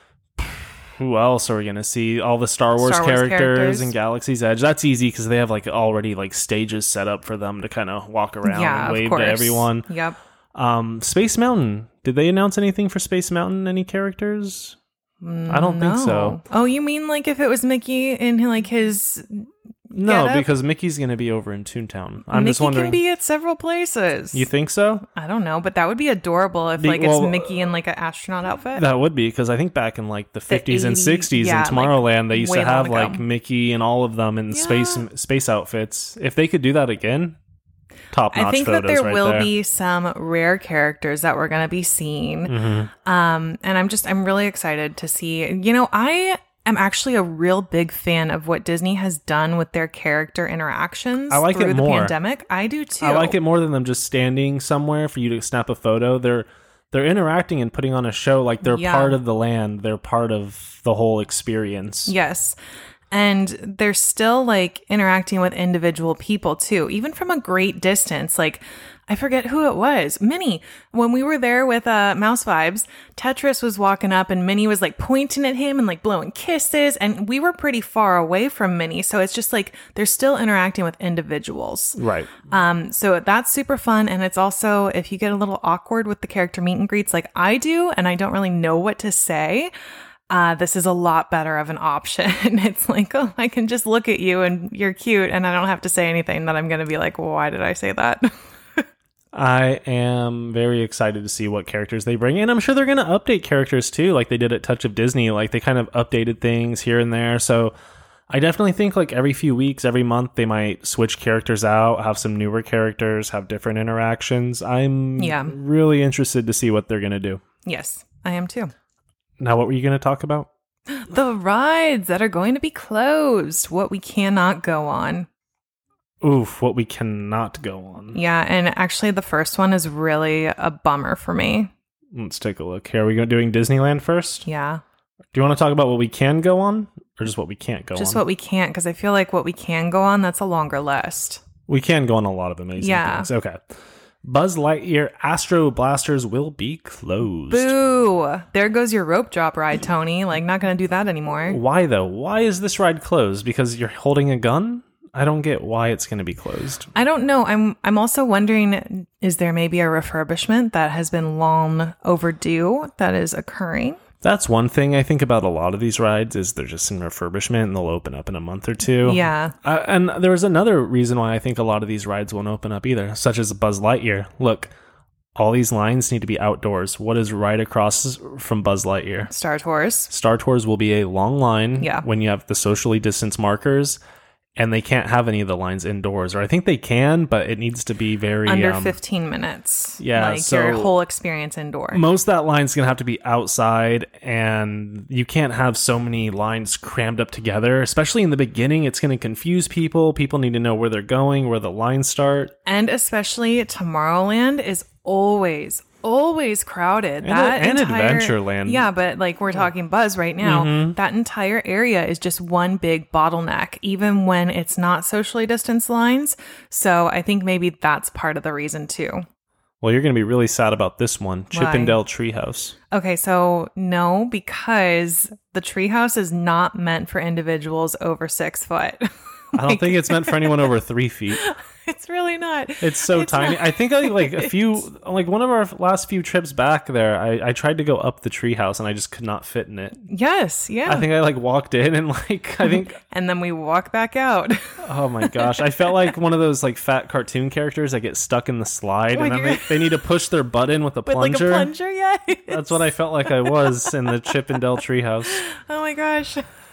who else are we gonna see? All the Star Wars, Star Wars characters, characters. and Galaxy's Edge. That's easy because they have like already like stages set up for them to kind of walk around Yeah, and of wave course. to everyone. Yep. Um, Space Mountain. Did they announce anything for Space Mountain? Any characters? I don't think so. No. Oh, you mean like if it was Mickey in like his No, Get up? because Mickey's gonna be over in Toontown. I'm Mickey just wondering. can be at several places. You think so? I don't know, but that would be adorable if Be- like well, it's Mickey in like an astronaut outfit. That would be because I think back in like the fifties and eighties, sixties yeah, in Tomorrowland, they like, used way to have long ago. like Mickey and all of them in Yeah. space space outfits. If they could do that again, top notch I think photos that there right will there. be some rare characters that we're going to be seeing. Mm-hmm. Um, and I'm just, I'm really excited to see. You know, I am actually a real big fan of what Disney has done with their character interactions I like it through the more. pandemic. I do too. I like it more than them just standing somewhere for you to snap a photo. They're they're interacting and putting on a show like they're Yeah. part of the land. They're part of the whole experience. Yes. And they're still like interacting with individual people too, even from a great distance. Like, I forget who it was. Minnie. When we were there with uh, Mouse Vibes, Tetris was walking up and Minnie was like pointing at him and like blowing kisses. And we were pretty far away from Minnie. So it's just like they're still interacting with individuals. Right. Um, so that's super fun. And it's also, if you get a little awkward with the character meet and greets like I do, and I don't really know what to say, uh, this is a lot better of an option. It's like, oh, I can just look at you and you're cute, and I don't have to say anything that I'm going to be like, well, why did I say that? I am very excited to see what characters they bring. And I'm sure they're going to update characters too, like they did at Touch of Disney. Like they kind of updated things here and there. So I definitely think like every few weeks, every month, they might switch characters out, have some newer characters, have different interactions. I'm Yeah. really interested to see what they're going to do. Yes, I am too. Now, what were you going to talk about? The rides that are going to be closed, what we cannot go on. Oof, what we cannot go on. Yeah, and actually the first one is really a bummer for me. Let's take a look here. Are we go- doing Disneyland first? Yeah. Do you want to talk about what we can go on or just what we can't go Just on? what we can't, because I feel like what we can go on, that's a longer list. We can go on a lot of amazing Yeah. things. Okay. Buzz Lightyear Astro Blasters will be closed. Boo! There goes your rope drop ride, Tony. Like, not going to do that anymore. Why though? Why is this ride closed? Because you're holding a gun? I don't get why it's going to be closed. I don't know. I'm I'm also wondering, is there maybe a refurbishment that has been long overdue that is occurring? That's one thing I think about a lot of these rides is they're just in refurbishment and they'll open up in a month or two. Yeah. Uh, and there was another reason why I think a lot of these rides won't open up either, such as Buzz Lightyear. Look, all these lines need to be outdoors. What is right across from Buzz Lightyear? Star Tours. Star Tours will be a long line Yeah. when you have the socially distanced markers, and they can't have any of the lines indoors. Or I think they can, but it needs to be very... Under um, fifteen minutes. yeah, Like so- your whole experience indoor. Most of that line's going to have to be outside, and you can't have so many lines crammed up together, especially in the beginning. It's going to confuse people. People need to know where they're going, where the lines start. And especially Tomorrowland is always, always crowded. And- and Adventureland. Yeah, but like we're talking Buzz right now, Mm-hmm. that entire area is just one big bottleneck, even when it's not socially distanced lines. So I think maybe that's part of the reason too. Well, you're going to be really sad about this one. Why? Chippendale Treehouse. Okay, so no, because the treehouse is not meant for individuals over six foot. I don't think it's meant for anyone over three feet. It's really not. It's so It's tiny. not. I think I like a few, like one of our last few trips back there, I, I tried to go up the treehouse and I just could not fit in it. Yes, yeah. I think I like walked in and like, I think, and then we walk back out. oh my gosh, I felt like one of those like fat cartoon characters that get stuck in the slide Like and then you're- they, they need to push their butt in with a With plunger. like a plunger, yeah. That's what I felt like I was in the Chippendale Treehouse. Oh my gosh.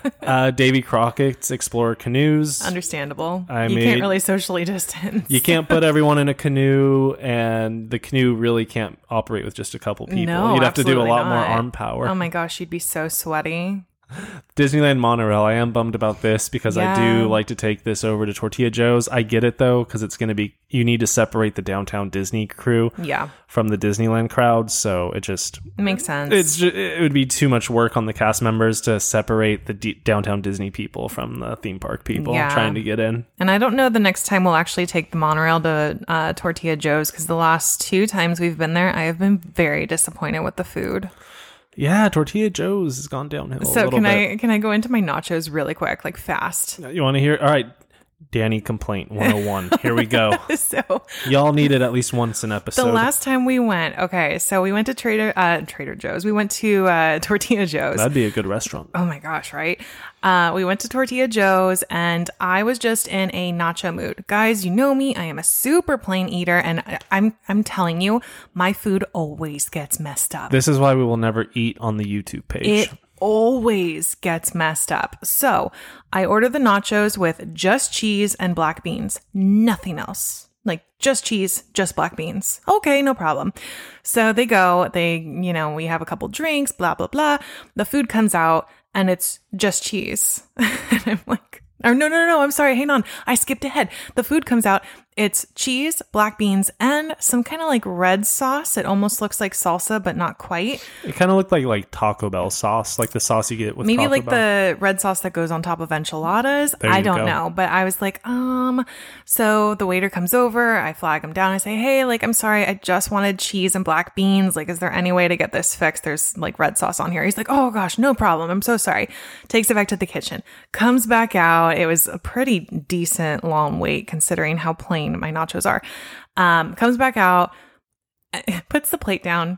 uh, Davy Crockett's Explorer Canoes. Understandable. I you made- can't really socially distance. You can't put everyone in a canoe, and the canoe really can't operate with just a couple people. No, You'd have to do a absolutely lot more not. arm power. Oh my gosh, you'd be so sweaty. Disneyland Monorail, I am bummed about this because I Yeah. do like to take this over to Tortilla Joe's. I get it though, because it's going to be, you need to separate the downtown Disney crew Yeah, from the Disneyland crowd. So it just, it makes sense. it's ju- it would be too much work on the cast members to separate the D- downtown Disney people from the theme park people Yeah. trying to get in. And I don't know the next time we'll actually take the monorail to uh, Tortilla Joe's, because the last two times we've been there, I have been very disappointed with the food. Yeah, Tortilla Joe's has gone downhill a So little can bit. I can I go into my nachos really quick, like fast? You want to hear? All right, Danny Complaint one oh one. Here we go. So Y'all need it at least once an episode. the last time we went, okay, so we went to Trader uh, Trader Joe's. We went to uh, Tortilla Joe's. That'd be a good restaurant. Oh my gosh, right? Uh, we went to Tortilla Joe's and I was just in a nacho mood. Guys, you know me. I am a super plain eater, and I- I'm I'm telling you, my food always gets messed up. This is why we will never eat on the YouTube page. It always gets messed up. So I ordered the nachos with just cheese and black beans, nothing else. Like just cheese, just black beans. Okay, no problem. So they go, they, you know, we have a couple drinks, blah, blah, blah. The food comes out and it's just cheese. And I'm like, or no, no, no, no, I'm sorry. Hang on. I skipped ahead. The food comes out. It's cheese, black beans, and some kind of like red sauce. It almost looks like salsa, but not quite. It kind of looked like like Taco Bell sauce, like the sauce you get with Maybe Taco like Bell. the red sauce that goes on top of enchiladas. There I you don't go. know. But I was like, um, so the waiter comes over. I flag him down. I say, hey, like, I'm sorry. I just wanted cheese and black beans. Like, is there any way to get this fixed? There's like red sauce on here. He's like, oh gosh, no problem. I'm so sorry. Takes it back to the kitchen. Comes back out. It was a pretty decent long wait considering how plain my nachos are. Um, comes back out, puts the plate down,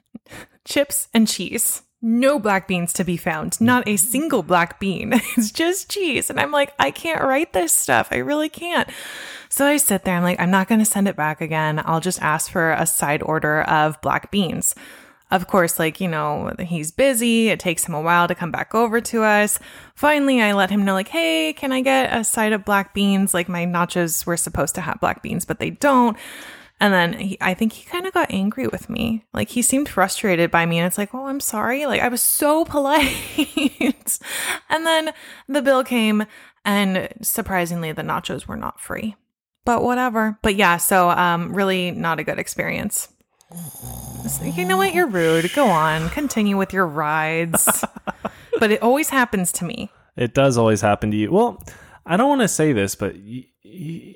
chips and cheese. No black beans to be found. Not a single black bean. It's just cheese. And I'm like, I can't write this stuff. I really can't. So I sit there. I'm like, I'm not going to send it back again. I'll just ask for a side order of black beans. Of course, like, you know, he's busy. It takes him a while to come back over to us. Finally, I let him know, like, hey, can I get a side of black beans? Like, my nachos were supposed to have black beans, but they don't. And then he, I think he kind of got angry with me. Like, he seemed frustrated by me. And it's like, oh, I'm sorry. Like, I was so polite. And then the bill came, and surprisingly, the nachos were not free. But whatever. But yeah, so um, really not a good experience. So, you know what? You're rude. Go on. Continue with your rides. But it always happens to me. It does always happen to you. Well, I don't want to say this, but y- y-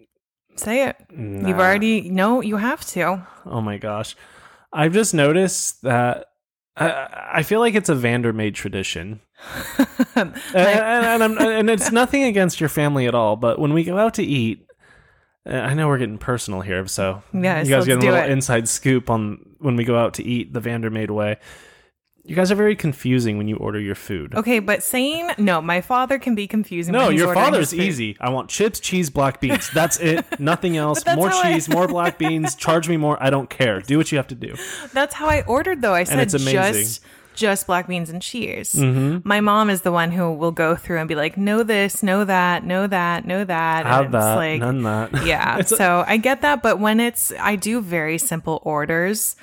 Say it. Nah. You've already... No, you have to. oh my gosh, I've just noticed that I, I feel like it's a Vandermaid tradition, and, and, and, I'm- and it's nothing against your family at all. But when we go out to eat, uh, I know we're getting personal here, so Yes, you guys let's get a do little it. inside scoop on when we go out to eat the Vandermaid way. You guys are very confusing when you order your food. Okay, but saying... No, my father can be confusing. No, when he's your ordering father's his food. easy. I want chips, cheese, black beans. That's it. Nothing else. But that's More how I- cheese, more black beans. Charge me more. I don't care. Do what you have to do. That's how I ordered, though. I said it's amazing. Mm-hmm. just just black beans and cheese. My mom is the one who will go through and be like, no this, no that, no that, no that. Have and it's that, like, none that. Yeah. It's a- So I get that, but when it's, I do very simple orders.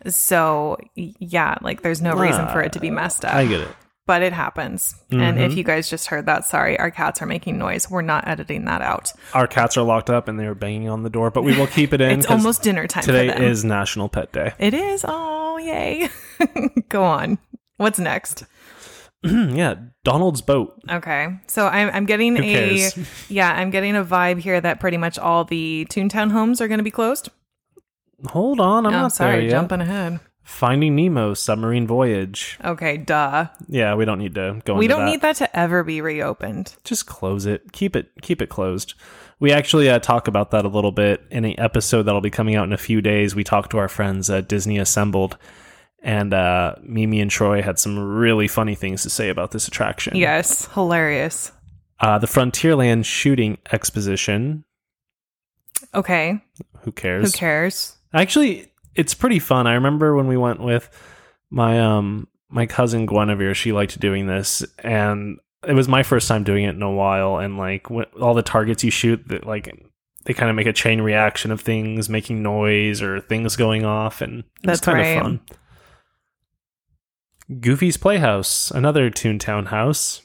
So y- yeah, like there's no reason for it to be messed up. I get it. But it happens. And if you guys just heard that, sorry, our cats are making noise. We're not editing that out. Our cats are locked up and they were banging on the door, but we will keep it in. It's 'cause almost dinner time Today for them. is National Pet Day. It is. Oh, yay. Go on. What's next? Yeah, Donald's boat. Okay. So I'm I'm getting Who a cares? yeah, I'm getting a vibe here that pretty much all the Toontown homes are going to be closed. Hold on, I'm Oh, not sorry, there yet. jumping ahead. Finding Nemo submarine voyage. Okay, duh. Yeah, we don't need to go We into don't that. need that to ever be reopened. Just close it. Keep it keep it closed. We actually uh, talk about that a little bit in an episode that'll be coming out in a few days. We talked to our friends at Disney Assembled, and uh, Mimi and Troy had some really funny things to say about this attraction. Yes, hilarious. Uh, the Frontierland shooting exposition. Okay, Who cares? who cares? Actually, it's pretty fun. I remember when we went with my um my cousin Guinevere, she liked doing this, and it was my first time doing it in a while, and like when, all the targets you shoot, that like they kind of make a chain reaction of things making noise or things going off, and it's That's kind right. of fun. Goofy's Playhouse, another Toontown house.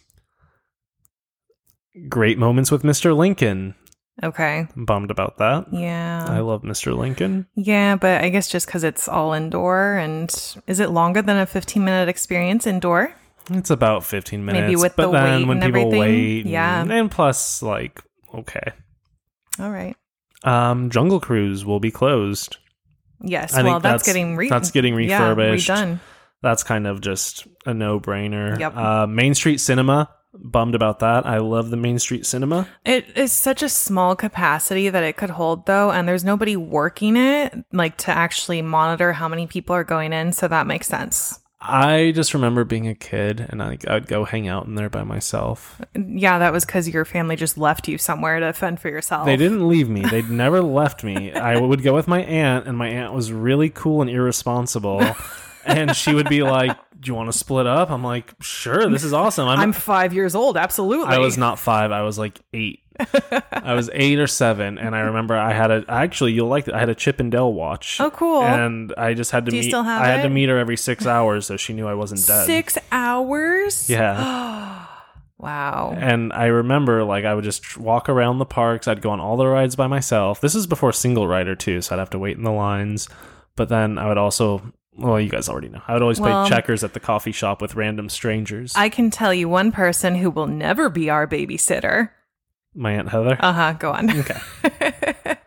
Great moments with Mister Lincoln. Okay. I'm bummed about that. Yeah. I love Mister Lincoln. Yeah, but I guess just because it's all indoor, and is it longer than a fifteen minute experience indoor? It's about fifteen minutes. Maybe with but the then wait when and people everything? wait, Yeah. and, and plus, like, okay. All right. Um, Jungle Cruise will be closed. Yes. I think well, that's, that's- getting re- that's getting refurbished. Yeah, redone. That's kind of just a no-brainer. Yep. Uh, Main Street Cinema, bummed about that. I love the Main Street Cinema. It is such a small capacity that it could hold, though, and there's nobody working it, like, to actually monitor how many people are going in, so that makes sense. I just remember being a kid, and I, I'd go hang out in there by myself. Yeah, that was because your family just left you somewhere to fend for yourself. They didn't leave me. They'd never left me. I would go with my aunt, and my aunt was really cool and irresponsible. And she would be like, do you want to split up? I'm like, sure, this is awesome. I'm, I'm five years old, absolutely. I was not five. I was like eight. I was eight or seven, and I remember I had a. Actually, you'll like it. I had a Chip and Dale watch. Oh, cool. And I just had to Do you meet. still have I had to it? meet her every six hours, so she knew I wasn't dead. Six hours? Yeah. Wow. And I remember, like, I would just walk around the parks. I'd go on all the rides by myself. This is before single rider too, so I'd have to wait in the lines. But then I would also. Well, you guys already know. I would always Well, play checkers at the coffee shop with random strangers. I can tell you one person who will never be our babysitter. My Aunt Heather. Uh huh. Go on. Okay.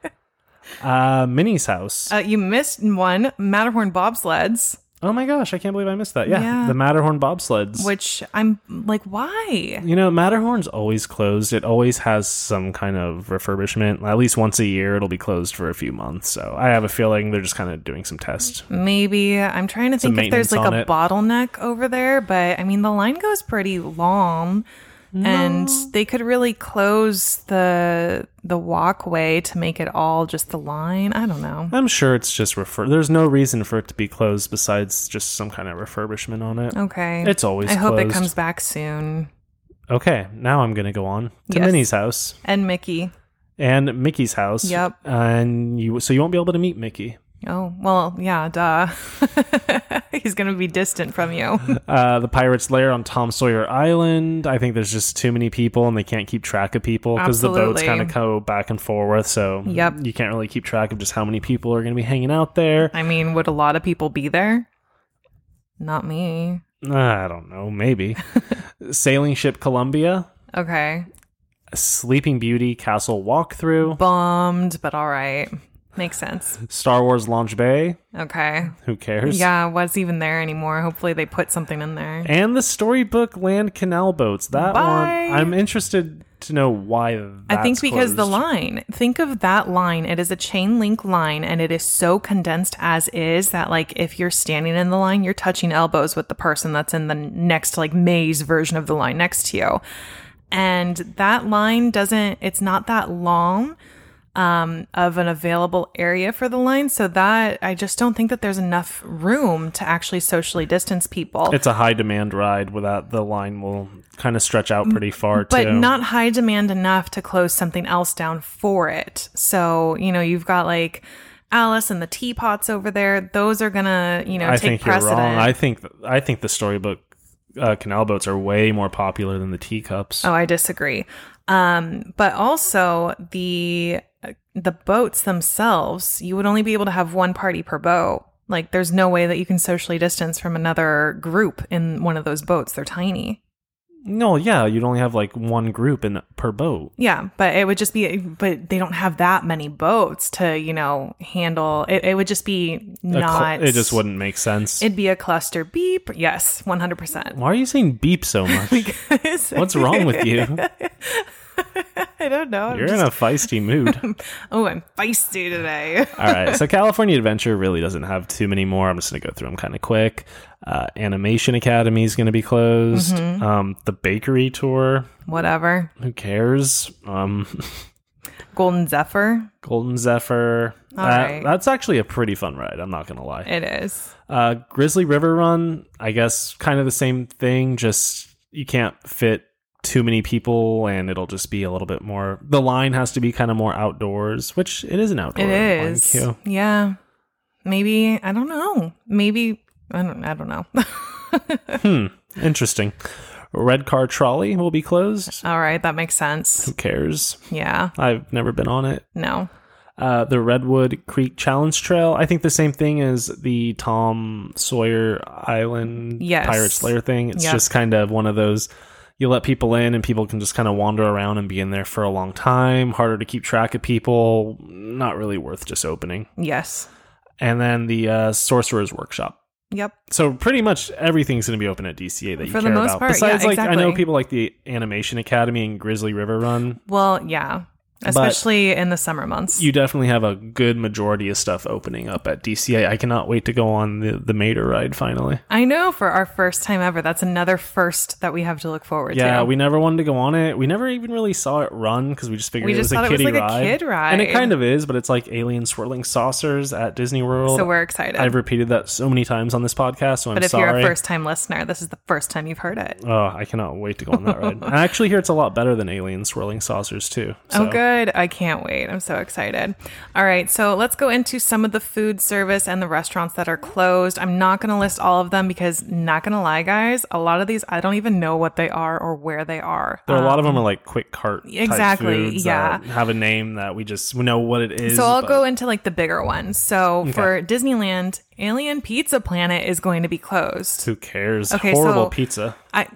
uh, Minnie's house. Uh, you missed one, Matterhorn bobsleds, Oh my gosh, I can't believe I missed that. Yeah, Yeah. the Matterhorn bobsleds. which I'm like, why? You know, Matterhorn's always closed. It always has some kind of refurbishment. At least once a year, it'll be closed for a few months. So I have a feeling they're just kind of doing some tests. Maybe. I'm trying to Some think if there's like maintenance a on it. bottleneck over there, but I mean, the line goes pretty long. And they could really close the the walkway to make it all just the line. I don't know. I'm sure it's just refer. There's no reason for it to be closed besides just some kind of refurbishment on it. Okay. It's always I hope it closed. comes back soon. Okay, now I'm gonna go on to Yes. Minnie's house And Mickey. and Mickey's house. Yep. And you, so you won't be able to meet Mickey. Oh, well, yeah, duh. He's going to be distant from you. Uh, the Pirate's Lair on Tom Sawyer Island. I think there's just too many people and they can't keep track of people because the boats Absolutely. kind of go back and forth. So Yep. you can't really keep track of just how many people are going to be hanging out there. I mean, would a lot of people be there? Not me. I don't know. Maybe. Sailing Ship Columbia. Okay. Sleeping Beauty Castle Walkthrough. Bummed, but all right. Makes sense. Star Wars Launch Bay. Okay. Who cares? Yeah, what's even there anymore? Hopefully they put something in there. And the Storybook Land Canal Boats. That Bye. one. I'm interested to know why that's I think because the closed. line, think of that line. It is a chain link line and it is so condensed as is that, like, if you're standing in the line, you're touching elbows with the person that's in the next, like, maze version of the line next to you. And that line doesn't, it's not that long um, of an available area for the line. So that, I just don't think that there's enough room to actually socially distance people. It's a high demand ride where that the line will kind of stretch out pretty far but too. not high demand enough to close something else down for it. So, you know, you've got like Alice and the teapots over there. Those are gonna, you know, I take think you're precedent. wrong. I think I think the Storybook uh, canal boats are way more popular than the teacups. Oh, I disagree. Um, but also the the boats themselves, you would only be able to have one party per boat. Like, there's no way that you can socially distance from another group in one of those boats. They're tiny. No, yeah, you'd only have like one group in per boat. Yeah, but it would just be, but they don't have that many boats to, you know, handle. It, it would just be A cl- not. it just wouldn't make sense. It'd be a cluster beep. Yes, one hundred percent. Why are you saying beep so much? What's wrong with you? I don't know. I'm You're just- in a feisty mood. oh, I'm feisty today. All right, so California Adventure really doesn't have too many more. I'm just going to go through them kind of quick. Uh, Animation Academy is going to be closed. Mm-hmm. Um, the Bakery Tour, Whatever. who cares? Um, Golden Zephyr. Golden Zephyr. All Uh, right. That's actually a pretty fun ride. I'm not going to lie. It is. Uh, Grizzly River Run, I guess kind of the same thing, just you can't fit too many people, and it'll just be a little bit more. The line has to be kind of more outdoors, which it is an outdoor It is. barbecue. Yeah. Maybe, I don't know. Maybe, I don't, I don't know. Hmm. Interesting. Red Car Trolley will be closed. All right. That makes sense. Who cares? Yeah. I've never been on it. No. Uh, the Redwood Creek Challenge Trail. I think the same thing as the Tom Sawyer Island Yes. Pirate Slayer thing. It's Yep. just kind of one of those, you let people in and people can just kind of wander around and be in there for a long time. Harder to keep track of people. Not really worth just opening. Yes. And then the uh, Sorcerer's Workshop. Yep. So pretty much everything's going to be open at D C A that you For the care most about. part, Besides, yeah, like I know exactly. people like the Animation Academy and Grizzly River Run. Well, yeah. Especially in the summer months. You definitely have a good majority of stuff opening up at D C A. I cannot wait to go on the, the Mater ride finally. I know, for our first time ever. That's another first that we have to look forward to. Yeah, we never wanted to go on it. We never even really saw it run because we just figured We it just was thought a it was kiddie like a ride. kid ride. And it kind of is, but it's like alien swirling saucers at Disney World. So we're excited. I've repeated that so many times on this podcast, so I'm but if sorry. you're a first time listener, this is the first time you've heard it. Oh, I cannot wait to go on that ride. I actually hear it's a lot better than alien swirling saucers too. So. Oh, good. I can't wait. I'm so excited. All right. So let's go into some of the food service and the restaurants that are closed. I'm not going to list all of them because, not going to lie, guys, a lot of these, I don't even know what they are or where they are. There are a lot of Um, them are like quick cart type Exactly, foods yeah. that have a name that we just we know what it is. So I'll but- go into like the bigger ones. So for Disneyland, Alien Pizza Planet is going to be closed. Who cares? Okay, Horrible so- pizza. I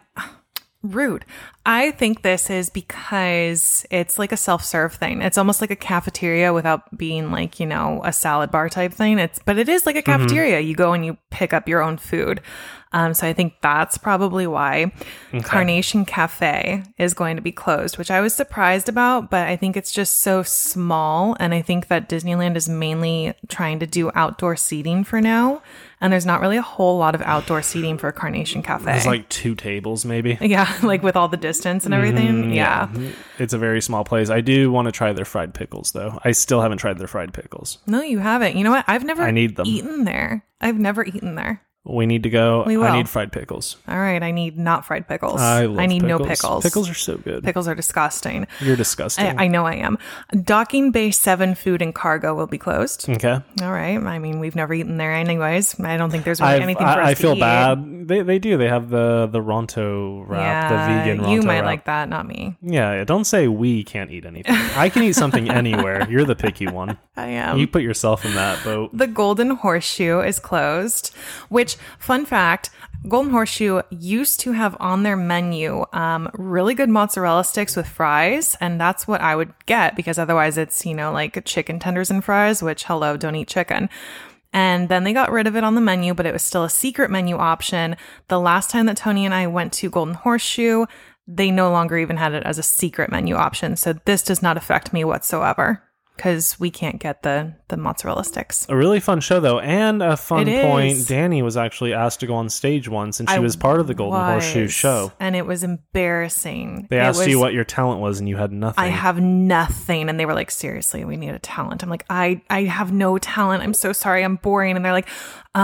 rude. I think this is because it's like a self-serve thing. It's almost like a cafeteria without being like, you know, a salad bar type thing. It's but it is like a cafeteria. You go and you pick up your own food. Um, so I think that's probably why Carnation Cafe is going to be closed, which I was surprised about, but I think it's just so small. And I think that Disneyland is mainly trying to do outdoor seating for now. And there's not really a whole lot of outdoor seating for Carnation Cafe. There's like two tables maybe. Yeah, like with all the distance and everything. Mm, yeah. It's a very small place. I do want to try their fried pickles though. I still haven't tried their fried pickles. No, you haven't. You know what? I've never I need them. eaten there. I've never eaten there. We need to go. We will. I need fried pickles. All right. I need not fried pickles. I love need no pickles. pickles. Pickles are so good. Pickles are disgusting. You're disgusting. I, I know I am. Docking Bay seven Food and Cargo will be closed. okay. All right. I mean, we've never eaten there anyways. I don't think there's really I've- anything for us I, I to feel eat. bad. They they do. They have the the Ronto wrap, Yeah, the vegan Ronto you might wrap. like that, not me. Yeah, don't say we can't eat anything. I can eat something anywhere. You're the picky one. I am. You put yourself in that boat. The Golden Horseshoe is closed, which, fun fact, Golden Horseshoe used to have on their menu um, really good mozzarella sticks with fries, and that's what I would get because otherwise it's, you know, like chicken tenders and fries, which, hello, don't eat chicken. And then they got rid of it on the menu, but it was still a secret menu option. The last time that Tony and I went to Golden Horseshoe, they no longer even had it as a secret menu option. So this does not affect me whatsoever because we can't get the, the mozzarella sticks. A really fun show, though, and a fun It point. is. Danny was actually asked to go on stage once, and she I was part of the Golden Horseshoe was, show. And it was embarrassing. They It asked was- you what your talent was, and you had nothing. I have nothing. And they were like, seriously, we need a talent. I'm like, I, I have no talent. I'm so sorry. I'm boring. And they're like,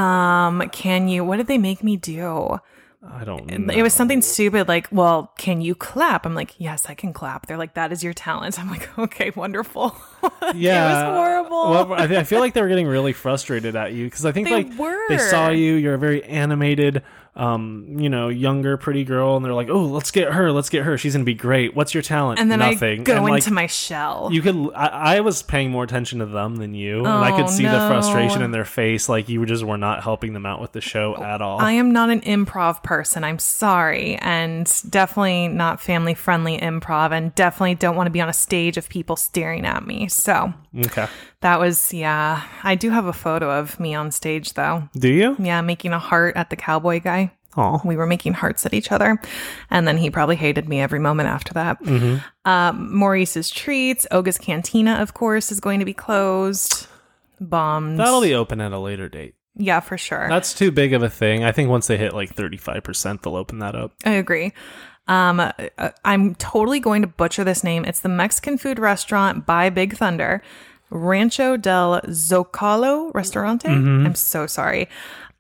um, can you, what did they make me do? I don't know. It was something stupid like, well, can you clap? I'm like, yes, I can clap. They're like, that is your talent. I'm like, okay, wonderful. Yeah, It was horrible. Well, I, I feel like they were getting really frustrated at you because I think They like were. they saw you. You're a very animated, um, you know, younger, pretty girl, and they're like, "Oh, let's get her. Let's get her. She's gonna be great. What's your talent?" And then Nothing. I go and, like, into my shell. You could. I, I was paying more attention to them than you, and I could Oh, see the no. frustration in their face. Like you just were not helping them out with the show at all. I am not an improv person. I'm sorry. And definitely not family friendly improv. And definitely don't want to be on a stage of people staring at me. So okay. that was, yeah. I do have a photo of me on stage, though. Do you? Yeah, making a heart at the cowboy guy. Oh. We were making hearts at each other. And then he probably hated me every moment after that. Mm-hmm. Um, Maurice's Treats. Oga's Cantina, of course, is going to be closed. Bombs. That'll be open at a later date. Yeah, for sure. That's too big of a thing. I think once they hit like thirty-five percent, they'll open that up. I agree. Um, uh, I'm totally going to butcher this name. It's the Mexican food restaurant by Big Thunder, Rancho del Zocalo Restaurante. Mm-hmm. I'm so sorry.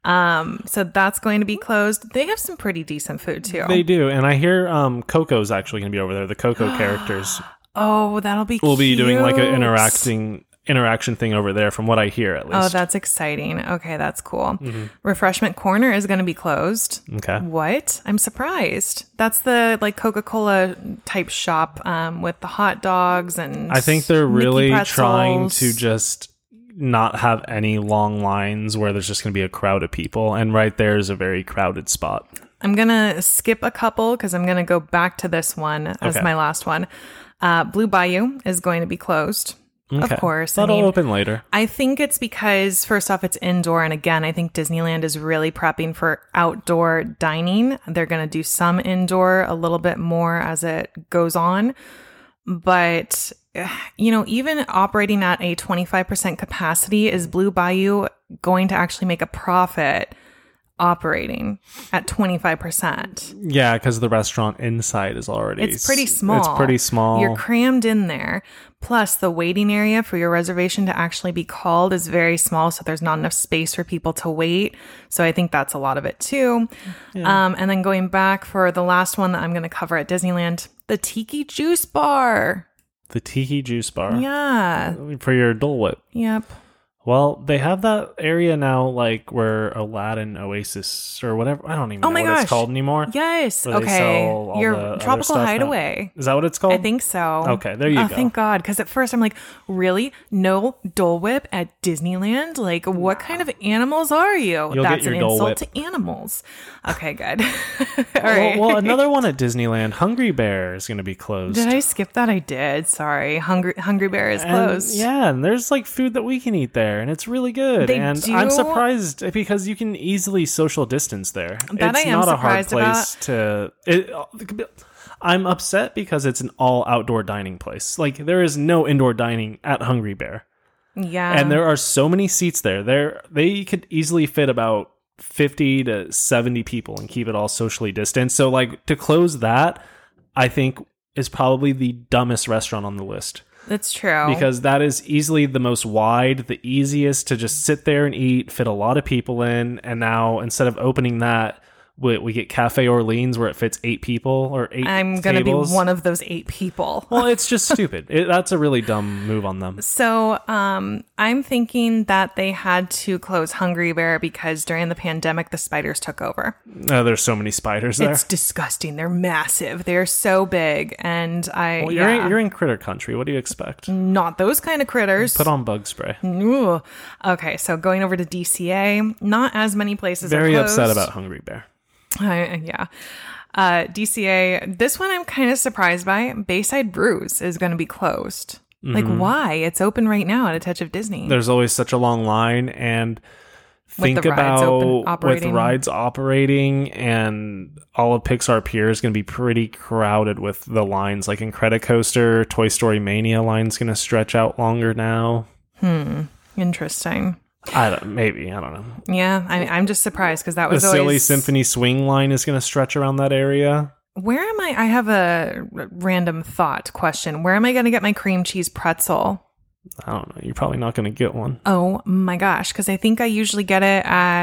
Um, so that's going to be closed. They have some pretty decent food too. They do, and I hear um, Coco's actually going to be over there. The Coco characters Oh, that'll be will be doing like an cute. interacting interaction thing over there, from what I hear at least. Oh, that's exciting. Okay, that's cool. Refreshment Corner is going to be closed. Okay. What? I'm surprised. That's the like Coca-Cola type shop um, with the hot dogs and I think they're Mickey really pretzels. trying to just not have any long lines where there's just going to be a crowd of people, and right there is a very crowded spot. I'm going to skip a couple because I'm going to go back to this one as Okay. my last one. Uh, Blue Bayou is going to be closed. Okay. Of course. I That'll mean, open later. I think it's because, first off, it's indoor. And again, I think Disneyland is really prepping for outdoor dining. They're going to do some indoor a little bit more as it goes on. But, you know, even operating at a twenty-five percent capacity, is Blue Bayou going to actually make a profit operating at twenty-five percent? Yeah, because the restaurant inside is already... It's pretty small. It's pretty small. You're crammed in there. Plus, the waiting area for your reservation to actually be called is very small, so there's not enough space for people to wait. So I think that's a lot of it too. Um, and then going back for the last one that I'm going to cover at Disneyland, the Tiki Juice Bar. The Tiki Juice Bar. Yeah. For your Dole Whip. Yep. Well, they have that area now, like where Aladdin Oasis or whatever. I don't even Oh know my what gosh. it's called anymore. Yes. Where they Okay. sell all Your the other Tropical stuff now. Hideaway. Is that what it's called? I think so. Okay, there you oh, go. Thank God. Because at first I'm like, really? No Dole Whip at Disneyland? Like, what kind of animals are you? You'll That's get your an Dole insult Whip. to animals. Okay, good. All Well, right. well, another one at Disneyland, Hungry Bear, is going to be closed. Did I skip that? I did. Sorry. Hungry Hungry Bear is And, closed. yeah, and there's like food that we can eat there, and it's really good. They and do- I'm surprised because you can easily social distance there. That it's I am not a hard surprised place to. It, I'm upset because it's an all outdoor dining place. Like there is no indoor dining at Hungry Bear, Yeah. and there are so many seats there. There they could easily fit about fifty to seventy people and keep it all socially distanced. So like to close that, I think is probably the dumbest restaurant on the list. That's true. Because that is easily the most wide, the easiest to just sit there and eat, fit a lot of people in. And now instead of opening that, we, we get Cafe Orleans where it fits eight people or eight I'm going to be tables. one of those eight people. Well, it's just stupid. It, that's a really dumb move on them. So um, I'm thinking that they had to close Hungry Bear because during the pandemic, the spiders took over. Oh, there's so many spiders there. It's disgusting. They're massive. They're so big. And I, well, you're, yeah, in, you're in critter country. What do you expect? not those kind of critters. Put on bug spray. Ooh. Okay, so going over to D C A, not as many places Very are upset closed. about Hungry Bear. I, yeah. Uh, D C A, this one I'm kind of surprised by. Bayside Brews is going to be closed. Like, why? It's open right now at A Touch of Disney. There's always such a long line, and think the rides about open- with operating. rides operating, and all of Pixar Pier is going to be pretty crowded with the lines. Like Incredicoaster, Toy Story Mania line's going to stretch out longer now. Interesting. I don't, maybe I don't know. Yeah, I, I'm just surprised because that The was silly always... Symphony Swing line is going to stretch around that area. Where am I? I have a r- random thought question. Where am I going to get my cream cheese pretzel? I don't know. You're probably not going to get one. Oh my gosh, because I think I usually get it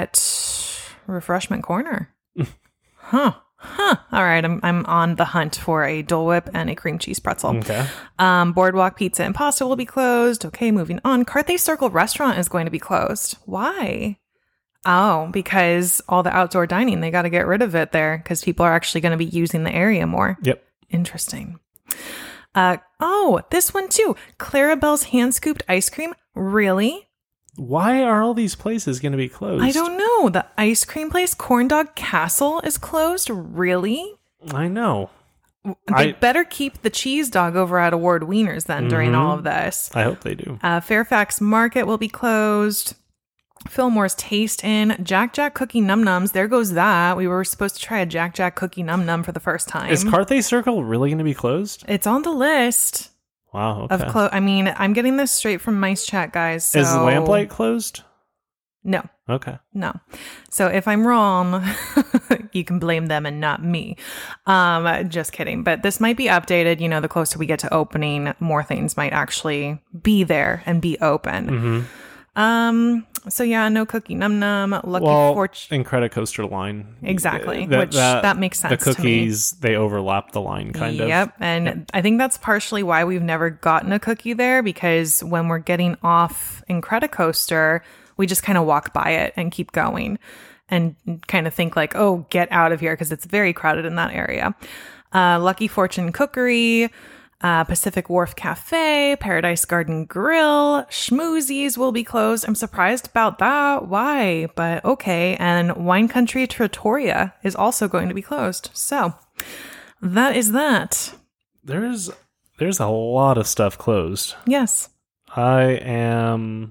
at Refreshment Corner. Huh. Huh. All right, I'm I'm on the hunt for a Dole Whip and a cream cheese pretzel. Okay. Um, Boardwalk Pizza and Pasta will be closed. Okay, moving on. Carthay Circle Restaurant is going to be closed. Why? Oh, because all the outdoor dining, they got to get rid of it there because people are actually going to be using the area more. Yep. Interesting. Uh, oh, this one too. Clarabelle's hand scooped ice cream. Really? Why are all these places going to be closed? I don't know. The ice cream place, Corn Dog Castle, is closed. Really? I know. They I- better keep the cheese dog over at Award Wieners then during Mhm. all of this. I hope they do. Uh, Fairfax Market will be closed. Fillmore's Taste Inn, Jack Jack Cookie Num Nums. There goes that. We were supposed to try a Jack Jack Cookie Num Num for the first time. Is Carthay Circle really going to be closed? It's on the list Wow. Okay. of close. I mean, I'm getting this straight from Mice Chat, guys. So... Is Lamplight closed? No. Okay. No. So if I'm wrong, you can blame them and not me. Um, just kidding. But this might be updated. You know, the closer we get to opening, more things might actually be there and be open. Um, So yeah, no Cookie Num Num, Lucky well, Fortune. Incredicoaster line. Exactly, That- which that, makes sense The to me. cookies, they overlap the line kind of. Yep. And I think that's partially why we've never gotten a cookie there, because when we're getting off Incredicoaster, we just kind of walk by it and keep going and kind of think like, oh, get out of here, because it's very crowded in that area. Uh, Lucky Fortune Cookery, uh, Pacific Wharf Cafe, Paradise Garden Grill, Schmoozies will be closed. I'm surprised about that. Why? But okay. And Wine Country Trattoria is also going to be closed. So that is that. There's there's a lot of stuff closed. Yes. I am.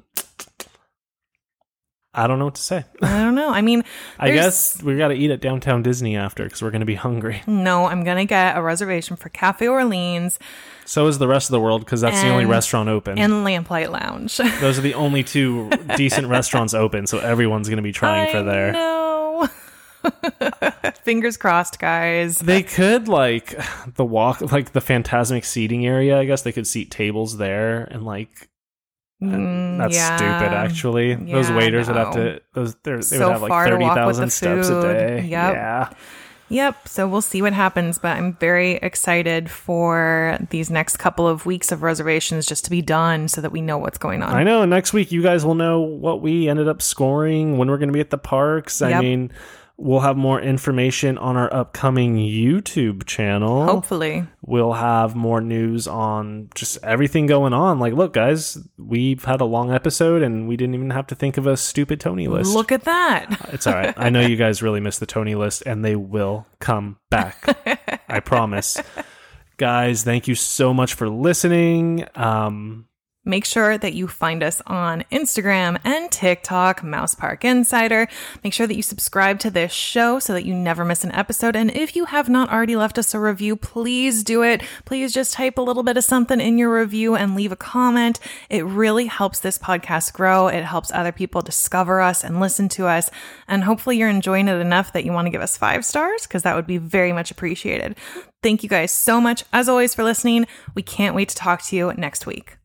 I don't know what to say. I don't know. I mean, I there's- guess we got to eat at Downtown Disney after because we're going to be hungry. No, I'm going to get a reservation for Cafe Orleans So is the rest of the world because that's the only And- restaurant open. and Lamplight Lounge. Those are the only two decent restaurants open, so everyone's going to be trying for there. No. Fingers crossed, guys. They could like the walk, like the Phantasmic seating area. I guess they could seat tables there, and like Mm, that's yeah. stupid. Actually, those Yeah, waiters would have no. to. Those they're- they So would have like far to thirty walk with thousand the steps a food. day. Yep. Yeah. Yep. So we'll see what happens, but I'm very excited for these next couple of weeks of reservations just to be done so that we know what's going on. I know. Next week, you guys will know what we ended up scoring, when we're going to be at the parks. I Yep. mean, we'll have more information on our upcoming YouTube channel. Hopefully. We'll have more news on just everything going on. Like, look, guys, we've had a long episode and we didn't even have to think of a stupid Tony list. Look at that. It's all right. I know you guys really miss the Tony list, and they will come back. I promise. Guys, thank you so much for listening. Um, Make sure that you find us on Instagram and TikTok, Mouse Park Insider. Make sure that you subscribe to this show so that you never miss an episode. And if you have not already left us a review, please do it. Please just type a little bit of something in your review and leave a comment. It really helps this podcast grow. It helps other people discover us and listen to us. And hopefully you're enjoying it enough that you want to give us five stars, because that would be very much appreciated. Thank you guys so much, as always, for listening. We can't wait to talk to you next week.